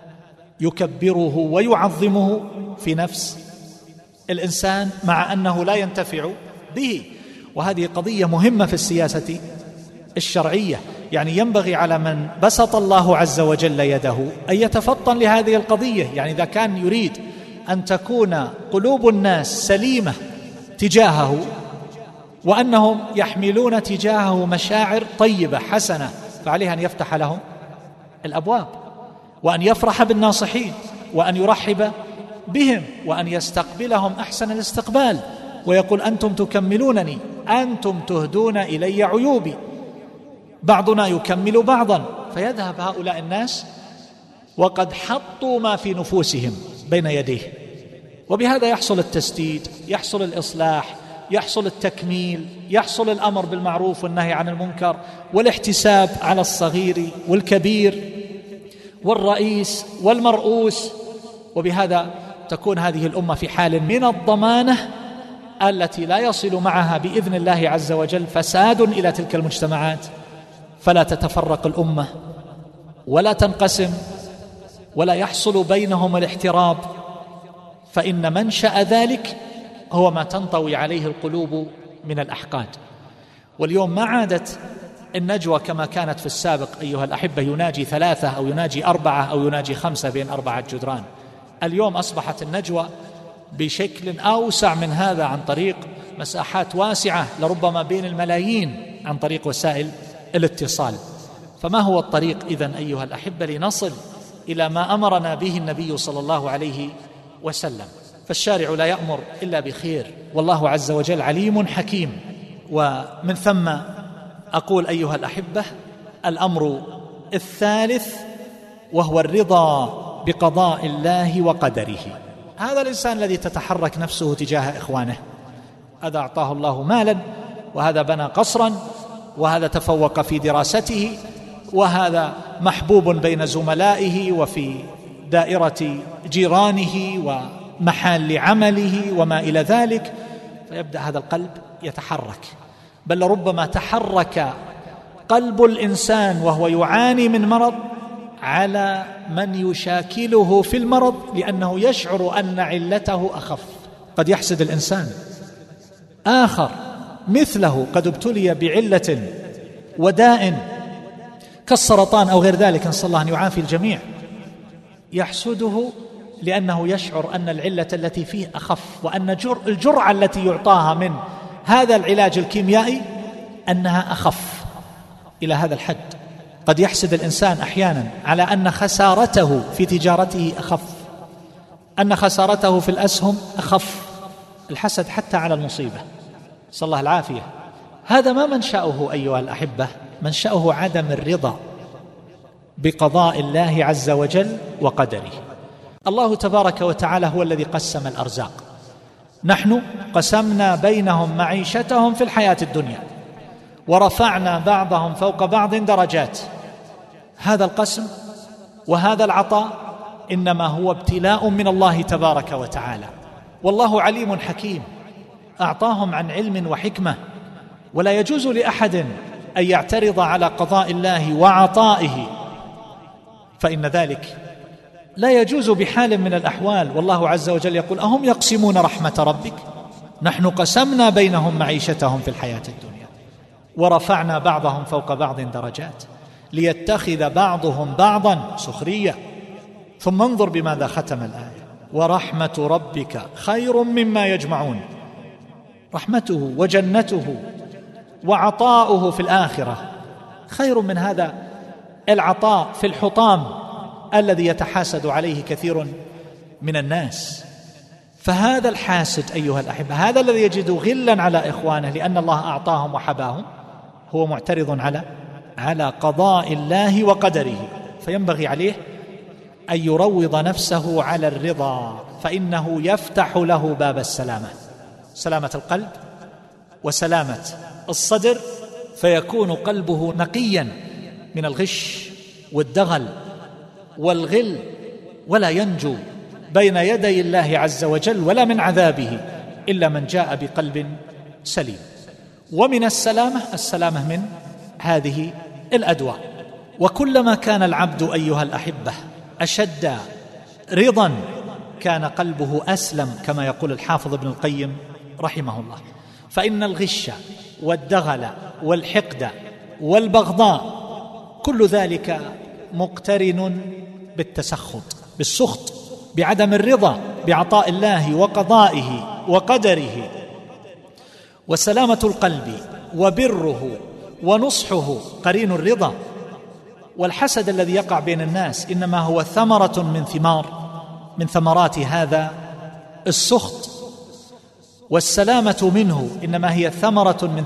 يكبره ويعظمه في نفس الإنسان، مع أنه لا ينتفع به. وهذه قضية مهمة في السياسة الشرعية. يعني ينبغي على من بسط الله عز وجل يده أن يتفطن لهذه القضية. يعني إذا كان يريد أن تكون قلوب الناس سليمة تجاهه، وأنهم يحملون تجاهه مشاعر طيبة حسنة، فعليه أن يفتح لهم الأبواب، وأن يفرح بالناصحين، وأن يرحب بهم، وأن يستقبلهم أحسن الاستقبال، ويقول أنتم تكملونني، أنتم تهدون إلي عيوبي، بعضنا يكمل بعضا. فيذهب هؤلاء الناس وقد حطوا ما في نفوسهم بين يديه، وبهذا يحصل التسديد، يحصل الإصلاح، يحصل التكميل، يحصل الأمر بالمعروف والنهي عن المنكر، والاحتساب على الصغير والكبير والرئيس والمرؤوس. وبهذا تكون هذه الأمة في حال من الضمانة التي لا يصل معها بإذن الله عز وجل فساد إلى تلك المجتمعات، فلا تتفرق الأمة ولا تنقسم ولا يحصل بينهم الاحتراب، فإن منشأ ذلك هو ما تنطوي عليه القلوب من الأحقاد. واليوم ما عادت النجوى كما كانت في السابق أيها الأحبة، يناجي 3 أو يناجي 4 أو يناجي 5 بين 4 جدران. اليوم أصبحت النجوى بشكل أوسع من هذا، عن طريق مساحات واسعة لربما بين الملايين، عن طريق وسائل الاتصال. فما هو الطريق إذن أيها الأحبة لنصل إلى ما أمرنا به النبي صلى الله عليه وسلم؟ فالشارع لا يأمر إلا بخير، والله عز وجل عليم حكيم. ومن ثم أقول أيها الأحبة الأمر الثالث وهو الرضا بقضاء الله وقدره. هذا الإنسان الذي تتحرك نفسه تجاه إخوانه، هذا أعطاه الله مالا، وهذا بنى قصرا، وهذا تفوق في دراسته، وهذا محبوب بين زملائه وفي دائرة جيرانه ومحال عمله وما إلى ذلك، فيبدأ هذا القلب يتحرك. بل ربما تحرك قلب الإنسان وهو يعاني من مرض على من يشاكله في المرض، لأنه يشعر أن علته أخف. قد يحسد الإنسان آخر مثله قد ابتلي بعلة وداء كالسرطان أو غير ذلك، نسأل الله أن يعافي الجميع، يحسده لأنه يشعر أن العلة التي فيه أخف، وأن الجرعة التي يعطاها من هذا العلاج الكيميائي أنها أخف إلى هذا الحد. قد يحسد الإنسان أحيانا على أن خسارته في تجارته أخف، أن خسارته في الأسهم أخف. الحسد حتى على المصيبة، صلى الله العافية. هذا ما منشأه أيها الأحبة، منشأه عدم الرضا بقضاء الله عز وجل وقدره. الله تبارك وتعالى هو الذي قسم الأرزاق. نحن قسمنا بينهم معيشتهم في الحياة الدنيا ورفعنا بعضهم فوق بعض درجات. هذا القسم وهذا العطاء إنما هو ابتلاء من الله تبارك وتعالى، والله عليم حكيم، أعطاهم عن علم وحكمة. ولا يجوز لأحد أن يعترض على قضاء الله وعطائه، فإن ذلك لا يجوز بحال من الأحوال. والله عز وجل يقول: أهم يقسمون رحمة ربك؟ نحن قسمنا بينهم معيشتهم في الحياة الدنيا ورفعنا بعضهم فوق بعض درجات ليتخذ بعضهم بعضا سخرية. ثم انظر بماذا ختم الآية: ورحمة ربك خير مما يجمعون. رحمته وجنته وعطاؤه في الآخرة خير من هذا العطاء في الحطام الذي يتحاسد عليه كثير من الناس. فهذا الحاسد أيها الأحبة، هذا الذي يجد غلا على إخوانه لأن الله أعطاهم وحباهم، هو معترض على قضاء الله وقدره، فينبغي عليه أن يروض نفسه على الرضا، فإنه يفتح له باب السلامة، سلامة القلب وسلامة الصدر، فيكون قلبه نقيا من الغش والدغل والغل، ولا ينجو بين يدي الله عز وجل ولا من عذابه إلا من جاء بقلب سليم. ومن السلامة من هذه الأدواء. وكلما كان العبد أيها الأحبة أشد رضا كان قلبه أسلم، كما يقول الحافظ ابن القيم رحمه الله. فإن الغش والدغل والحقد والبغضاء كل ذلك مقترن بالسخط، بعدم الرضا بعطاء الله وقضائه وقدره. وسلامة القلب وبره ونصحه قرين الرضا. والحسد الذي يقع بين الناس إنما هو ثمرة من ثمرات هذا السخط، والسلامة منه إنما هي ثمرة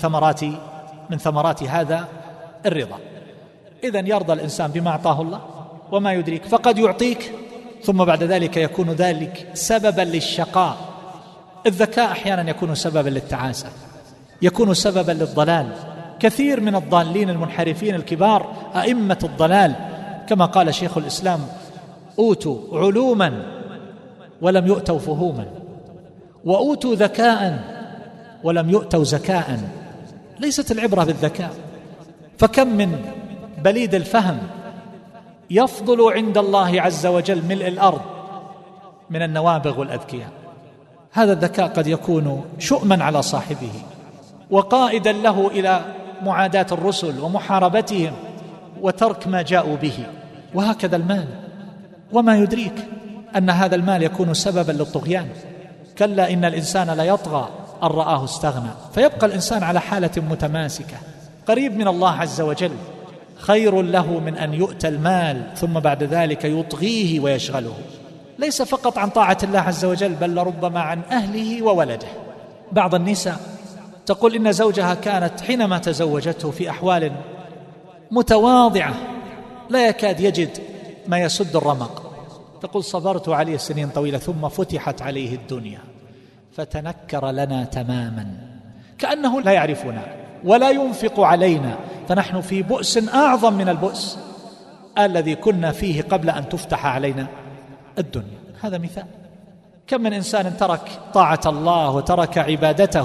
من ثمرات هذا الرضا. إذن يرضى الإنسان بما أعطاه الله، وما يدريك فقد يعطيك ثم بعد ذلك يكون ذلك سببا للشقاء. الذكاء أحيانا يكون سببا للتعاسة، يكون سببا للضلال. كثير من الضالين المنحرفين الكبار أئمة الضلال، كما قال شيخ الإسلام: أوتوا علوما ولم يؤتوا فهوما، وأوتوا ذكاء ولم يؤتوا زكاء. ليست العبرة بالذكاء، فكم من بليد الفهم يفضل عند الله عز وجل ملء الأرض من النوابغ والأذكياء. هذا الذكاء قد يكون شؤما على صاحبه وقائدا له إلى معاداة الرسل ومحاربتهم وترك ما جاءوا به. وهكذا المال، وما يدريك أن هذا المال يكون سببا للطغيان. كلا إن الإنسان ليطغى أن رآه استغنى، فيبقى الإنسان على حالة متماسكة قريب من الله عز وجل. خير له من أن يؤتى المال ثم بعد ذلك يطغيه ويشغله، ليس فقط عن طاعة الله عز وجل بل ربما عن أهله وولده. بعض النساء تقول إن زوجها كانت حينما تزوجته في أحوال متواضعة لا يكاد يجد ما يسد الرمق. تقول: صبرت عليه سنين طويلة ثم فتحت عليه الدنيا فتنكر لنا تماما، كأنه لا يعرفنا ولا ينفق علينا، فنحن في بؤس أعظم من البؤس الذي كنا فيه قبل أن تفتح علينا الدنيا. هذا مثال. كم من إنسان ترك طاعة الله وترك عبادته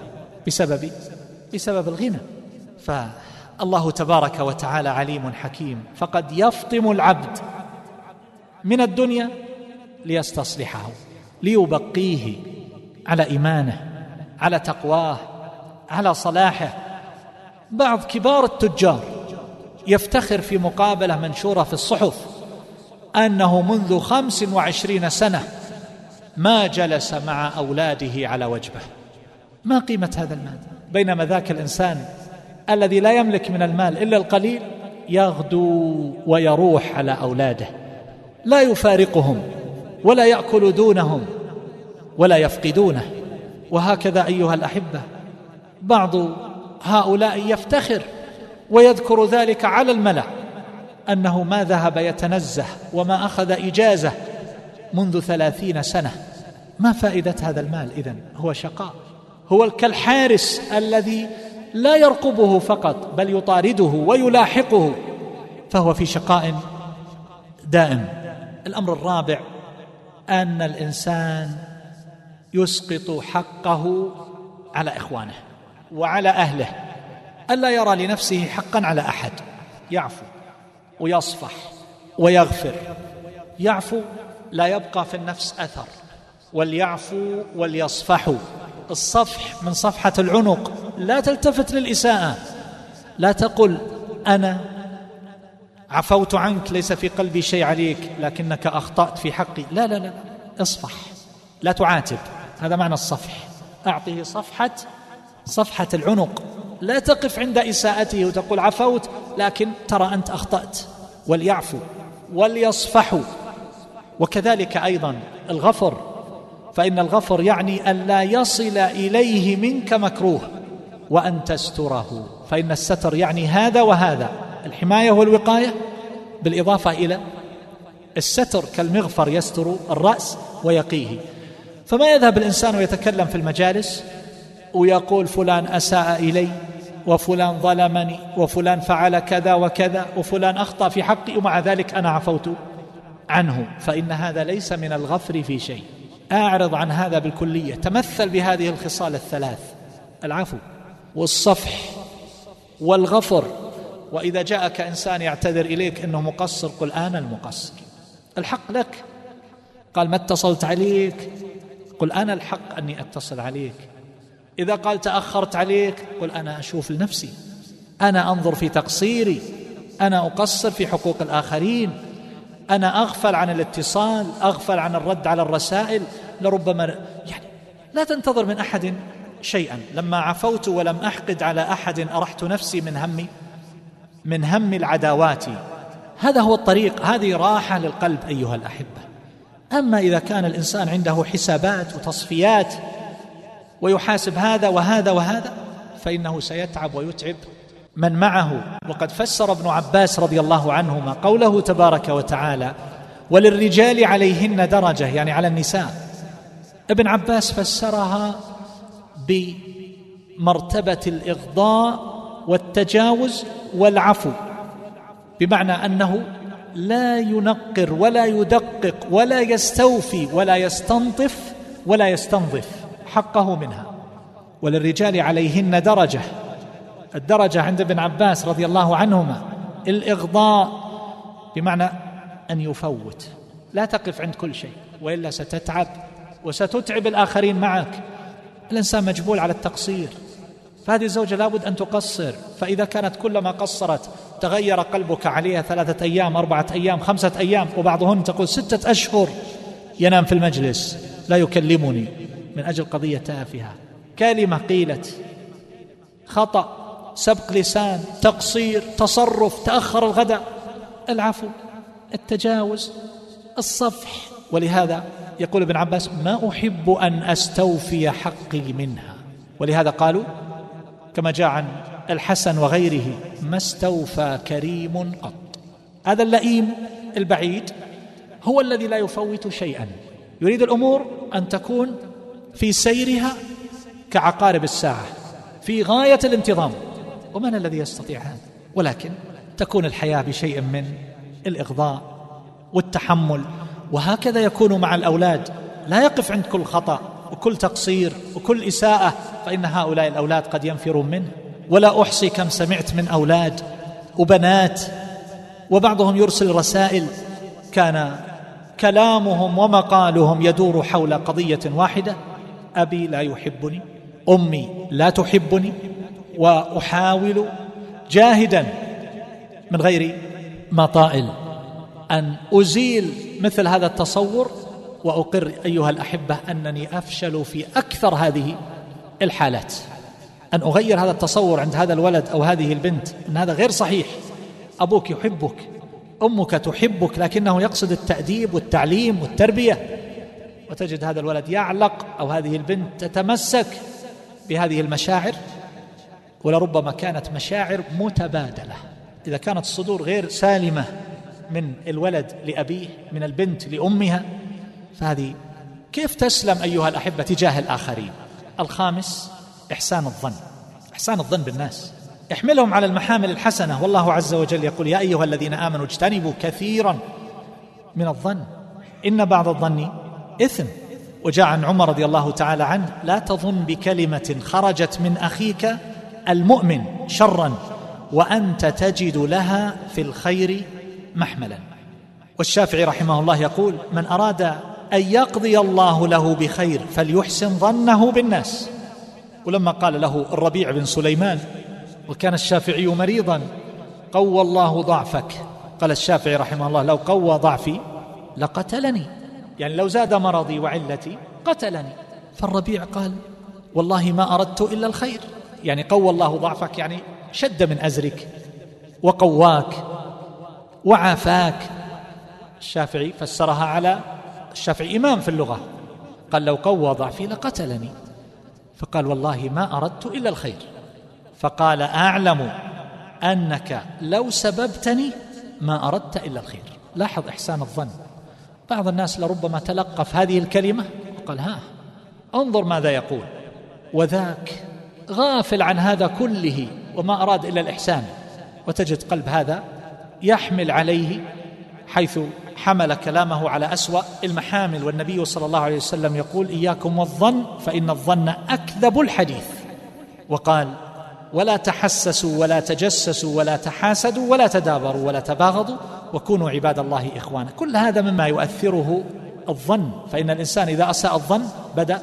بسبب الغنى. فالله تبارك وتعالى عليم حكيم، فقد يفطم العبد من الدنيا ليستصلحه، ليبقيه على إيمانه، على تقواه، على صلاحه. بعض كبار التجار يفتخر في مقابلة منشورة في الصحف أنه منذ 25 سنة ما جلس مع أولاده على وجبه. ما قيمة هذا المال؟ بينما ذاك الإنسان الذي لا يملك من المال إلا القليل يغدو ويروح على أولاده، لا يفارقهم ولا يأكل دونهم ولا يفقدونه. وهكذا أيها الأحبة بعض هؤلاء يفتخر ويذكر ذلك على الملأ أنه ما ذهب يتنزه وما أخذ إجازة منذ 30 سنة. ما فائدة هذا المال إذن؟ هو شقاء، هو كالحارس الذي لا يرقبه فقط بل يطارده ويلاحقه، فهو في شقاء دائم. الأمر الرابع أن الإنسان يسقط حقه على إخوانه وعلى أهله، ألا يرى لنفسه حقا على أحد، يعفو ويصفح ويغفر. يعفو لا يبقى في النفس أثر، وليعفو وليصفحوا. الصفح من صفحة العنق، لا تلتفت للإساءة، لا تقل أنا عفوت عنك ليس في قلبي شيء عليك لكنك أخطأت في حقي، لا لا لا، اصفح، لا تعاتب. هذا معنى الصفح، أعطيه صفحة العنق، لا تقف عند إساءته وتقول عفوت لكن ترى أنت أخطأت. وليعفو وليصفحوا. وكذلك أيضا الغفر، فإن الغفر يعني أن لا يصل إليه منك مكروه وأن تستره، فإن الستر يعني هذا وهذا، الحماية والوقاية بالإضافة إلى الستر، كالمغفر يستر الرأس ويقيه. فما يذهب الإنسان ويتكلم في المجالس ويقول فلان أساء إلي وفلان ظلمني وفلان فعل كذا وكذا وفلان أخطأ في حقي ومع ذلك أنا عفوت عنه، فإن هذا ليس من الغفر في شيء. أعرض عن هذا بالكلية، تمثل بهذه الخصال الثلاث: العفو والصفح والغفر. وإذا جاءك إنسان يعتذر إليك أنه مقصر قل أنا المقصر، الحق لك. قال ما اتصلت عليك قل أنا الحق أني أتصل عليك. إذا قال تأخرت عليك قل أنا أشوف لنفسي، أنا أنظر في تقصيري، أنا أقصر في حقوق الآخرين، أنا أغفل عن الاتصال، أغفل عن الرد على الرسائل. لربما يعني لا تنتظر من أحد شيئا. لما عفوت ولم أحقد على أحد أرحت نفسي من هم العداوات. هذا هو الطريق، هذه راحة للقلب أيها الأحبة. أما إذا كان الإنسان عنده حسابات وتصفيات ويحاسب هذا وهذا وهذا فإنه سيتعب ويتعب من معه. وقد فسر ابن عباس رضي الله عنهما قوله تبارك وتعالى وللرجال عليهن درجة، يعني على النساء. ابن عباس فسرها بمرتبة الإغضاء والتجاوز والعفو، بمعنى أنه لا ينقر ولا يدقق ولا يستوفي ولا يستنطف ولا يستنظف حقه منها. وللرجال عليهن درجة، الدرجة عند ابن عباس رضي الله عنهما الإغضاء، بمعنى أن يفوت، لا تقف عند كل شيء وإلا ستتعب وستتعب الآخرين معك. الإنسان مجبول على التقصير، فهذه الزوجة لابد أن تقصر. فإذا كانت كلما قصرت تغير قلبك عليها 3 أيام 4 أيام 5 أيام، وبعضهن تقول 6 أشهر ينام في المجلس لا يكلمني من أجل قضية تافهة، كلمة قيلت، خطأ، سبق لسان، تقصير، تصرف، تأخر الغداء. العفو، التجاوز، الصفح. ولهذا يقول ابن عباس ما أحب أن أستوفي حقي منها. ولهذا قالوا كما جاء عن الحسن وغيره ما استوفى كريم قط. هذا اللئيم البعيد هو الذي لا يفوت شيئا، يريد الأمور أن تكون في سيرها كعقارب الساعة في غاية الانتظام. ومن الذي يستطيع هذا؟ ولكن تكون الحياة بشيء من الإغضاء والتحمل. وهكذا يكون مع الأولاد، لا يقف عند كل خطأ وكل تقصير وكل إساءة، فإن هؤلاء الأولاد قد ينفرون منه. ولا أحصي كم سمعت من أولاد وبنات وبعضهم يرسل رسائل كان كلامهم ومقالهم يدور حول قضية واحدة: أبي لا يحبني، أمي لا تحبني، وأحاول جاهدا من غير مطائل أن أزيل مثل هذا التصور. وأقر أيها الأحبة أنني أفشل في أكثر هذه الحالات، أن أغير هذا التصور عند هذا الولد أو هذه البنت أن هذا غير صحيح. أبوك يحبك، أمك تحبك لكنه يقصد التأديب والتعليم والتربية، وتجد هذا الولد يعلق أو هذه البنت تتمسك بهذه المشاعر، ولربما كانت مشاعر متبادلة. إذا كانت الصدور غير سالمة من الولد لأبيه، من البنت لأمها، فهذه كيف تسلم أيها الأحبة تجاه الآخرين؟ الخامس إحسان الظن، إحسان الظن بالناس، احملهم على المحامل الحسنة. والله عز وجل يقول: يا أيها الذين آمنوا اجتنبوا كثيرا من الظن إن بعض الظن إثم. وجاء عن عمر رضي الله تعالى عنه: لا تظن بكلمة خرجت من أخيك المؤمن شرا وأنت تجد لها في الخير محملا. والشافعي رحمه الله يقول: من أراد أن يقضي الله له بخير فليحسن ظنه بالناس. ولما قال له الربيع بن سليمان وكان الشافعي مريضا: قوى الله ضعفك، قال الشافعي رحمه الله: لو قوى ضعفي لقتلني، يعني لو زاد مرضي وعلتي قتلني. فالربيع قال: والله ما أردت إلا الخير، يعني قوى الله ضعفك يعني شد من أزرك وقواك وعافاك. الشافعي فسرها على الشافعي إمام في اللغة، قال: لو قوى ضعفي لقتلني. فقال: والله ما أردت إلا الخير. فقال: أعلم أنك لو سببتني ما أردت إلا الخير. لاحظ إحسان الظن. بعض الناس لربما تلقف هذه الكلمة وقال: ها انظر ماذا يقول، وذاك غافل عن هذا كله وما أراد إلا الإحسان. وتجد قلب هذا يحمل عليه حيث حمل كلامه على أسوأ المحامل. والنبي صلى الله عليه وسلم يقول: إياكم والظن فإن الظن أكذب الحديث. وقال: ولا تحسسوا ولا تجسسوا ولا تحاسدوا ولا تدابروا ولا تباغضوا وكونوا عباد الله إخوانا. كل هذا مما يؤثره الظن، فإن الإنسان إذا أساء الظن بدأ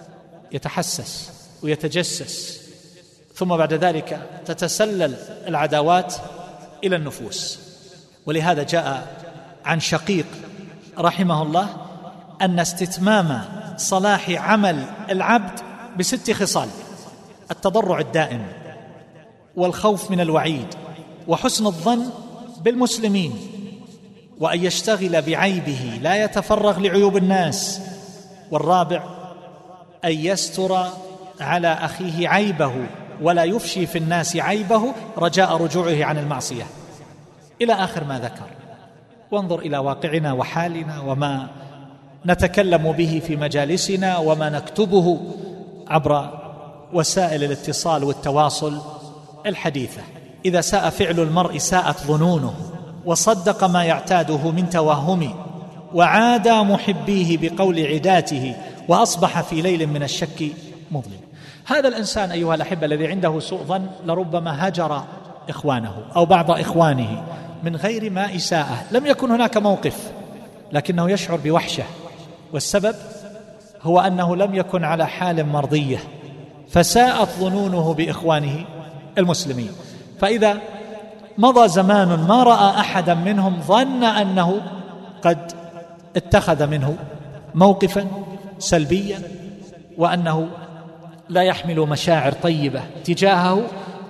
يتحسس ويتجسس، ثم بعد ذلك تتسلل العداوات إلى النفوس. ولهذا جاء عن شقيق رحمه الله أن استتمام صلاح عمل العبد ب6 خصال: التضرع الدائم، والخوف من الوعيد، وحسن الظن بالمسلمين، وأن يشتغل بعيبه لا يتفرغ لعيوب الناس، والرابع أن يستر على أخيه عيبه ولا يفشي في الناس عيبه رجاء رجوعه عن المعصية، إلى آخر ما ذكر. وانظر إلى واقعنا وحالنا وما نتكلم به في مجالسنا وما نكتبه عبر وسائل الاتصال والتواصل الحديثة. إذا ساء فعل المرء ساءت ظنونه، وصدق ما يعتاده من توهم، وعادى محبيه بقول عداته، وأصبح في ليل من الشك مظلم. هذا الإنسان أيها الأحبة الذي عنده سوء ظن لربما هجر إخوانه أو بعض إخوانه من غير ما إساءة، لم يكن هناك موقف، لكنه يشعر بوحشة، والسبب هو أنه لم يكن على حال مرضية، فساءت ظنونه بإخوانه المسلمين. فإذا مضى زمان ما رأى أحدا منهم ظن أنه قد اتخذ منه موقفا سلبيا وأنه لا يحمل مشاعر طيبة تجاهه،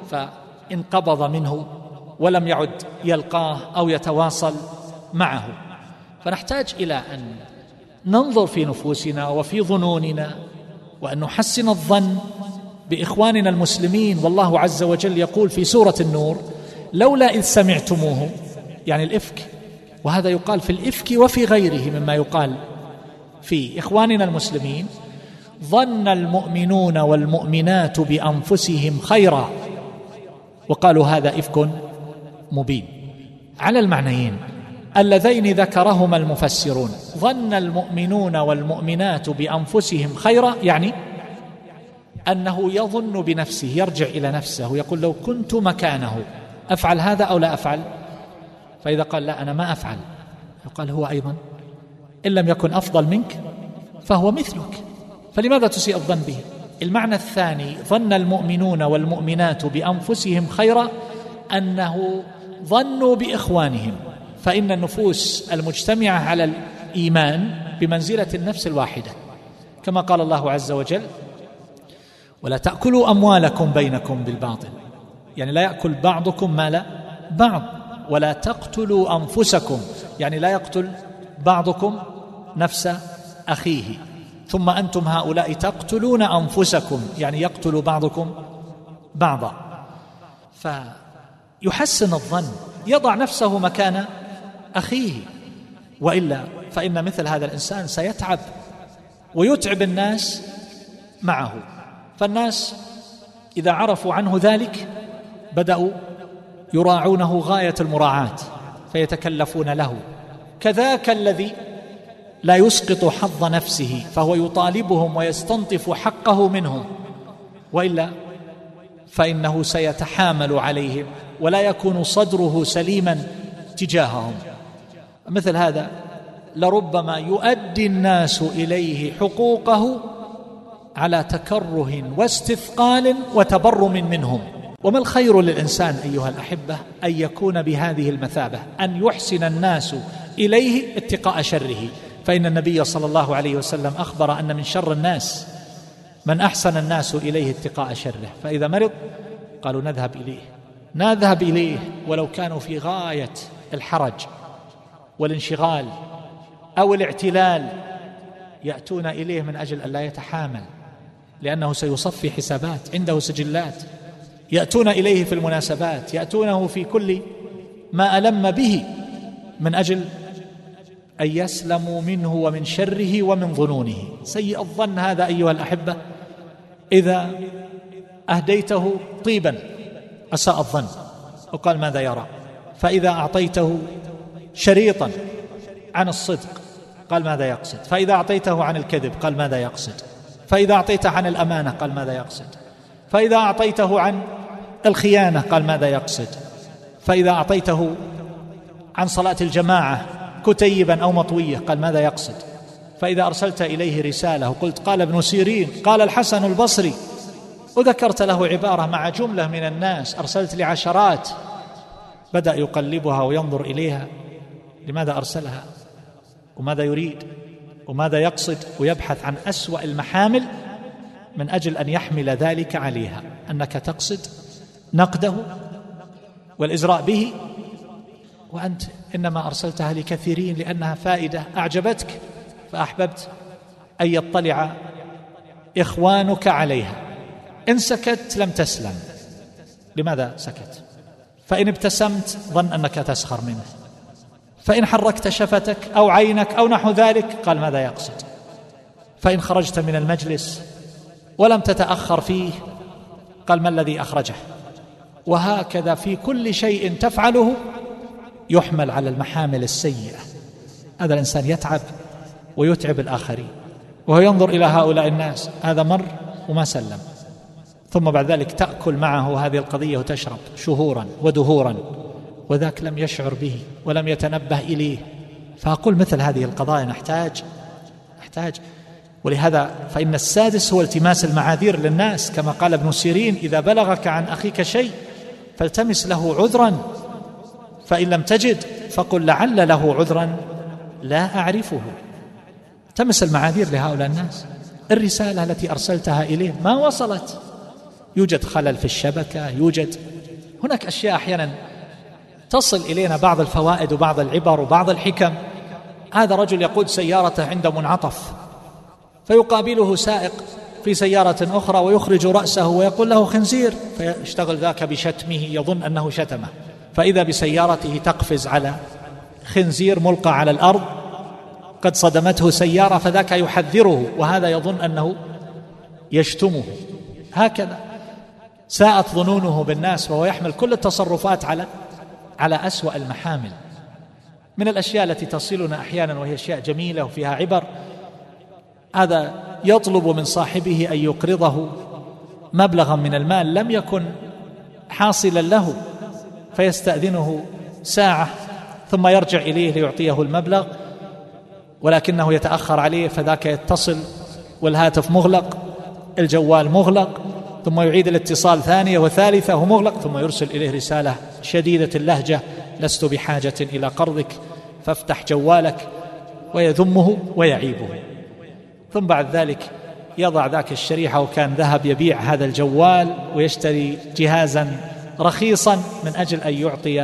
فانقبض منه ولم يعد يلقاه أو يتواصل معه. فنحتاج إلى أن ننظر في نفوسنا وفي ظنوننا، وأن نحسن الظن بإخواننا المسلمين. والله عز وجل يقول في سورة النور: لولا إذ سمعتموه، يعني الإفك، وهذا يقال في الإفك وفي غيره مما يقال في إخواننا المسلمين: ظن المؤمنون والمؤمنات بأنفسهم خيرا، وقالوا هذا إفك مبين، على المعنيين اللذين ذكرهما المفسرون. ظن المؤمنون والمؤمنات بأنفسهم خيرا، يعني أنه يظن بنفسه، يرجع إلى نفسه، يقول لو كنت مكانه أفعل هذا أو لا أفعل. فإذا قال لا أنا ما أفعل، يقال هو أيضا إن لم يكن أفضل منك فهو مثلك، فلماذا تسيء الظن به؟ المعنى الثاني: ظن المؤمنون والمؤمنات بأنفسهم خيرا، أنه ظنوا بإخوانهم، فإن النفوس المجتمعة على الإيمان بمنزلة النفس الواحدة، كما قال الله عز وجل: ولا تأكلوا أموالكم بينكم بالباطل، يعني لا يأكل بعضكم مال بعض، ولا تقتلوا أنفسكم، يعني لا يقتل بعضكم نفس أخيه، ثم أنتم هؤلاء تقتلون أنفسكم، يعني يقتل بعضكم بعضا. فيحسن الظن، يضع نفسه مكان أخيه، وإلا فإن مثل هذا الإنسان سيتعب ويتعب الناس معه. فالناس إذا عرفوا عنه ذلك بدأوا يراعونه غاية المراعاة فيتكلفون له. كذاك الذي لا يسقط حظ نفسه فهو يطالبهم ويستنطف حقه منهم، وإلا فإنه سيتحامل عليهم ولا يكون صدره سليما تجاههم. مثل هذا لربما يؤدي الناس إليه حقوقه على تكره واستثقال وتبرم منهم. وما الخير للإنسان أيها الأحبة أن يكون بهذه المثابة، أن يحسن الناس إليه اتقاء شره. فإن النبي صلى الله عليه وسلم أخبر أن من شر الناس من أحسن الناس إليه اتقاء شره، فإذا مرض قالوا نذهب إليه ولو كانوا في غاية الحرج والانشغال أو الاعتلال، يأتون إليه من أجل أن لا يتحامل، لأنه سيصفي حسابات، عنده سجلات. يأتون إليه في المناسبات، يأتونه في كل ما ألم به من أجل أن يسلموا منه ومن شره ومن ظنونه. سيء الظن هذا أيها الأحبة، إذا أهديته طيبا أساء الظن وقال ماذا يرى، فإذا أعطيته شريطا عن الصدق قال ماذا يقصد، فإذا أعطيته عن الكذب قال ماذا يقصد، فإذا أعطيته عن الأمانة قال ماذا يقصد، فإذا أعطيته عن الخيانة قال ماذا يقصد، فإذا أعطيته عن صلاة الجماعة كتيبا أو مطوية قال ماذا يقصد، فإذا أرسلت إليه رسالة وقلت قال ابن سيرين قال الحسن البصري وذكرت له عبارة مع جملة من الناس أرسلت لعشرات، بدأ يقلبها وينظر إليها، لماذا أرسلها وماذا يريد وماذا يقصد، ويبحث عن أسوأ المحامل من أجل أن يحمل ذلك عليها، أنك تقصد نقده والإزراء به، وأنت إنما أرسلتها لكثيرين لأنها فائدة أعجبتك فأحببت أن يطلع إخوانك عليها. إن سكت لم تسلم. لماذا سكت؟ فإن ابتسمت ظن أنك تسخر منه، فإن حركت شفتك أو عينك أو نحو ذلك قال ماذا يقصد، فإن خرجت من المجلس ولم تتأخر فيه قال ما الذي أخرجه. وهكذا في كل شيء تفعله يحمل على المحامل السيئة. هذا الإنسان يتعب ويتعب الآخرين، وهو ينظر إلى هؤلاء الناس، هذا مر وما سلم، ثم بعد ذلك تأكل معه هذه القضية وتشرب شهورا ودهورا، وذاك لم يشعر به ولم يتنبه إليه. فأقول مثل هذه القضايا نحتاج، ولهذا فإن السادس هو التماس المعاذير للناس، كما قال ابن سيرين إذا بلغك عن أخيك شيء فالتمس له عذرا، فإن لم تجد فقل لعل له عذرا لا أعرفه. تمس المعاذير لهؤلاء الناس. الرسالة التي أرسلتها إليه ما وصلت، يوجد خلل في الشبكة، يوجد هناك أشياء أحيانا تصل إلينا بعض الفوائد وبعض العبر وبعض الحكم. هذا رجل يقود سيارته عند منعطف، فيقابله سائق في سيارة أخرى ويخرج رأسه ويقول له خنزير، فيشتغل ذاك بشتمه يظن أنه شتمه، فإذا بسيارته تقفز على خنزير ملقى على الأرض قد صدمته سيارة، فذاك يحذره وهذا يظن أنه يشتمه. هكذا ساءت ظنونه بالناس، وهو يحمل كل التصرفات على أسوأ المحامل. من الأشياء التي تصلنا أحيانا وهي أشياء جميلة وفيها عبر، هذا يطلب من صاحبه أن يقرضه مبلغا من المال لم يكن حاصلا له، فيستأذنه ساعة ثم يرجع إليه ليعطيه المبلغ، ولكنه يتأخر عليه، فذاك يتصل والهاتف مغلق، الجوال مغلق، ثم يعيد الاتصال ثانية وثالثة ومغلق، ثم يرسل إليه رسالة شديدة اللهجة لست بحاجة إلى قرضك فافتح جوالك، ويذمه ويعيبه. ثم بعد ذلك يضع ذاك الشريحة وكان ذهب يبيع هذا الجوال ويشتري جهازا رخيصا من أجل أن يعطي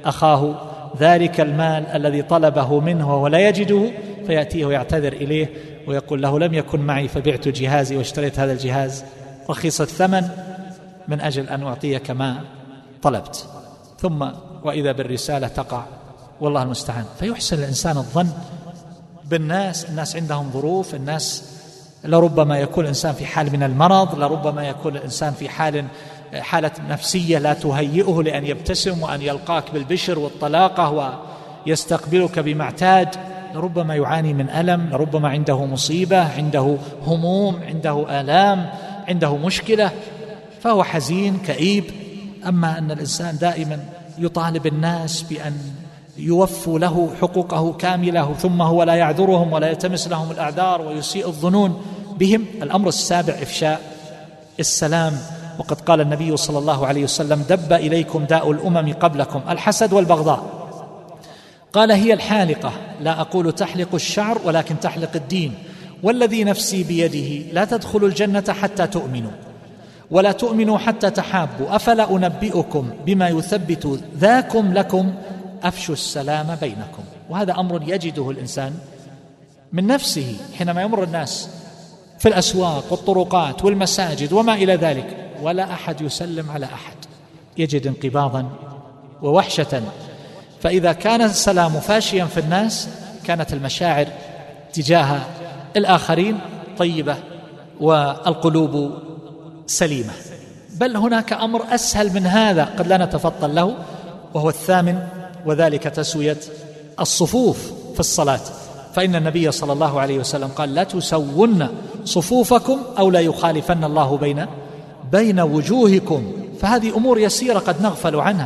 أخاه ذلك المال الذي طلبه منه وهو لا يجده، فيأتيه ويعتذر إليه ويقول له لم يكن معي فبعت جهازي واشتريت هذا الجهاز رخيص الثمن من أجل أن أعطيك ما طلبت، ثم وإذا بالرسالة تقع، والله المستعان. فيحسن الإنسان الظن بالناس، الناس عندهم ظروف، الناس لربما يكون الإنسان في حال من المرض، لربما يكون الإنسان في حالة نفسية لا تهيئه لأن يبتسم وأن يلقاك بالبشر والطلاقة ويستقبلك بما اعتاد، لربما يعاني من ألم، لربما عنده مصيبة، عنده هموم، عنده آلام، عنده مشكلة، فهو حزين كئيب. أما أن الإنسان دائما يطالب الناس بأن يوفوا له حقوقه كاملة ثم هو لا يعذرهم ولا يلتمس لهم الأعذار ويسيء الظنون بهم. الأمر السابع إفشاء السلام، وقد قال النبي صلى الله عليه وسلم: دب إليكم داء الأمم قبلكم الحسد والبغضاء. قال: هي الحالقة، لا أقول تحلق الشعر ولكن تحلق الدين، والذي نفسي بيده لا تدخلوا الجنة حتى تؤمنوا ولا تؤمنوا حتى تحابوا، أفلا أنبئكم بما يثبت ذاكم لكم، أفشوا السلام بينكم. وهذا أمر يجده الإنسان من نفسه حينما يمر الناس في الأسواق والطرقات والمساجد وما إلى ذلك، ولا أحد يسلم على أحد، يجد انقباضا ووحشة. فإذا كان السلام فاشيا في الناس كانت المشاعر تجاه الآخرين طيبة والقلوب سليمة. بل هناك أمر أسهل من هذا قد لا نتفطن له، وهو الثامن، وذلك تسوية الصفوف في الصلاة. فإن النبي صلى الله عليه وسلم قال: لا تسون صفوفكم أو لا يخالفن الله بين وجوهكم. فهذه أمور يسيرة قد نغفل عنها.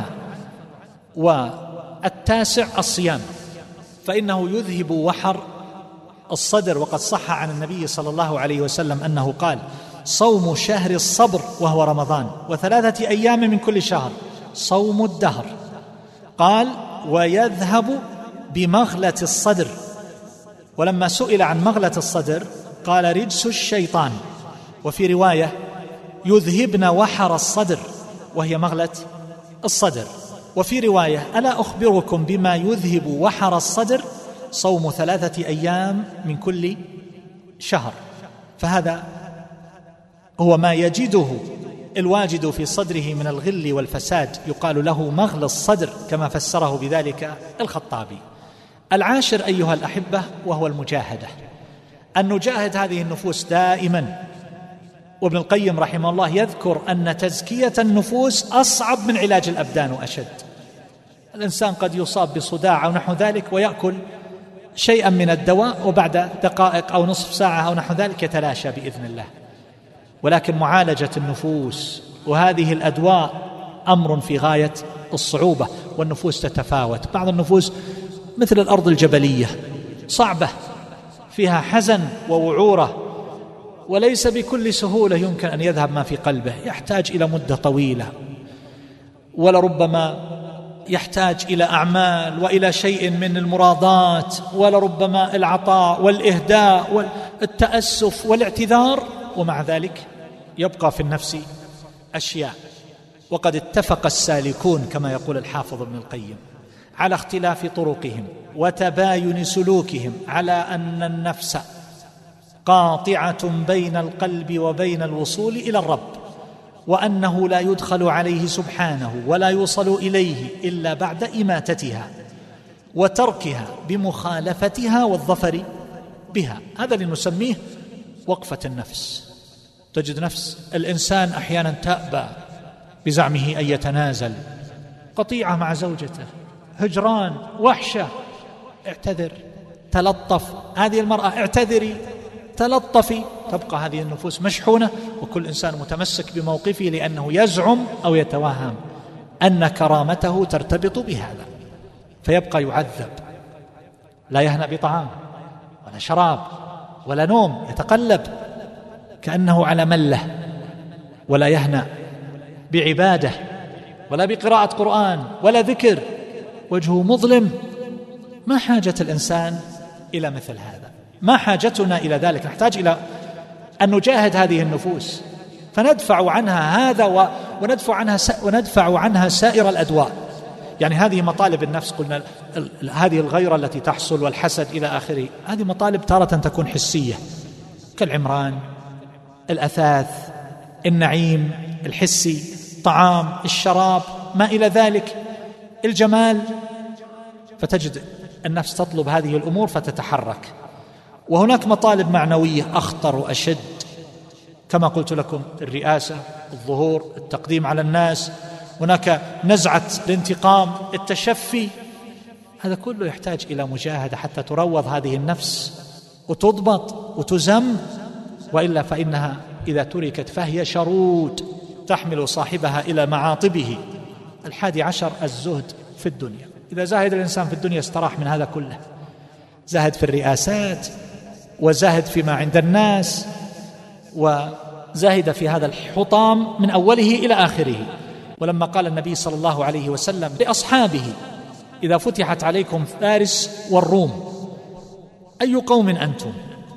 والتاسع الصيام، فإنه يذهب وحر الصدر، وقد صح عن النبي صلى الله عليه وسلم أنه قال: صوم شهر الصبر وهو رمضان، و3 أيام من كل شهر صوم الدهر. قال: ويذهب بمغلة الصدر. ولما سئل عن مغلة الصدر قال: رجس الشيطان. وفي رواية: يذهبن وحر الصدر، وهي مغلة الصدر. وفي رواية: ألا أخبركم بما يذهب وحر الصدر؟ صوم 3 أيام من كل شهر. فهذا هو ما يجده الواجد في صدره من الغل والفساد، يقال له مغل الصدر كما فسره بذلك الخطابي. العاشر أيها الأحبة وهو المجاهدة، أن نجاهد هذه النفوس دائما. وابن القيم رحمه الله يذكر أن تزكية النفوس أصعب من علاج الأبدان وأشد. الإنسان قد يصاب بصداع أو نحو ذلك ويأكل شيئا من الدواء، وبعد دقائق أو نصف ساعة أو نحو ذلك يتلاشى بإذن الله. ولكن معالجة النفوس وهذه الأدواء أمر في غاية الصعوبة، والنفوس تتفاوت. بعض النفوس مثل الأرض الجبلية صعبة، فيها حزن ووعورة، وليس بكل سهولة يمكن أن يذهب ما في قلبه، يحتاج إلى مدة طويلة، ولربما يحتاج إلى أعمال وإلى شيء من المراضات، ولربما العطاء والإهداء والتأسف والاعتذار، ومع ذلك يبقى في النفس أشياء. وقد اتفق السالكون كما يقول الحافظ ابن القيم على اختلاف طرقهم وتباين سلوكهم على أن النفس قاطعة بين القلب وبين الوصول إلى الرب، وأنه لا يدخل عليه سبحانه ولا يوصل إليه إلا بعد إماتتها وتركها بمخالفتها والظفر بها. هذا اللي نسميه وقفة النفس. تجد نفس الإنسان أحيانا تأبى بزعمه أن يتنازل، قطيعة مع زوجته، هجران، وحشة، اعتذر، تلطف. هذه المرأة اعتذري، تلطفي. تبقى هذه النفوس مشحونة، وكل إنسان متمسك بموقفه لأنه يزعم أو يتوهم أن كرامته ترتبط بهذا، فيبقى يعذب، لا يهنأ بطعام ولا شراب ولا نوم، يتقلب كأنه على ملة، ولا يهنأ بعبادة ولا بقراءة قرآن ولا ذكر، وجهه مظلم. ما حاجة الإنسان إلى مثل هذا؟ ما حاجتنا إلى ذلك؟ نحتاج إلى أن نجاهد هذه النفوس، فندفع عنها هذا وندفع عنها سائر الأدواء. يعني هذه مطالب النفس، قلنا هذه الغيرة التي تحصل والحسد إلى آخره، هذه مطالب تارة تكون حسية كالعمران، الأثاث، النعيم الحسي، الطعام، الشراب، ما إلى ذلك، الجمال، فتجد النفس تطلب هذه الأمور فتتحرك. وهناك مطالب معنوية أخطر وأشد، كما قلت لكم، الرئاسة، الظهور، التقديم على الناس، هناك نزعة الانتقام، التشفي، هذا كله يحتاج إلى مجاهدة حتى تروض هذه النفس وتضبط وتزم، وإلا فإنها إذا تركت فهي شرود تحمل صاحبها إلى معاطبه. 11 الزهد في الدنيا. إذا زاهد الإنسان في الدنيا استراح من هذا كله، زاهد في الرئاسات، وزاهد فيما عند الناس، وزاهد في هذا الحطام من أوله إلى آخره. ولما قال النبي صلى الله عليه وسلم لأصحابه: إذا فتحت عليكم فارس والروم أي قوم أنتم؟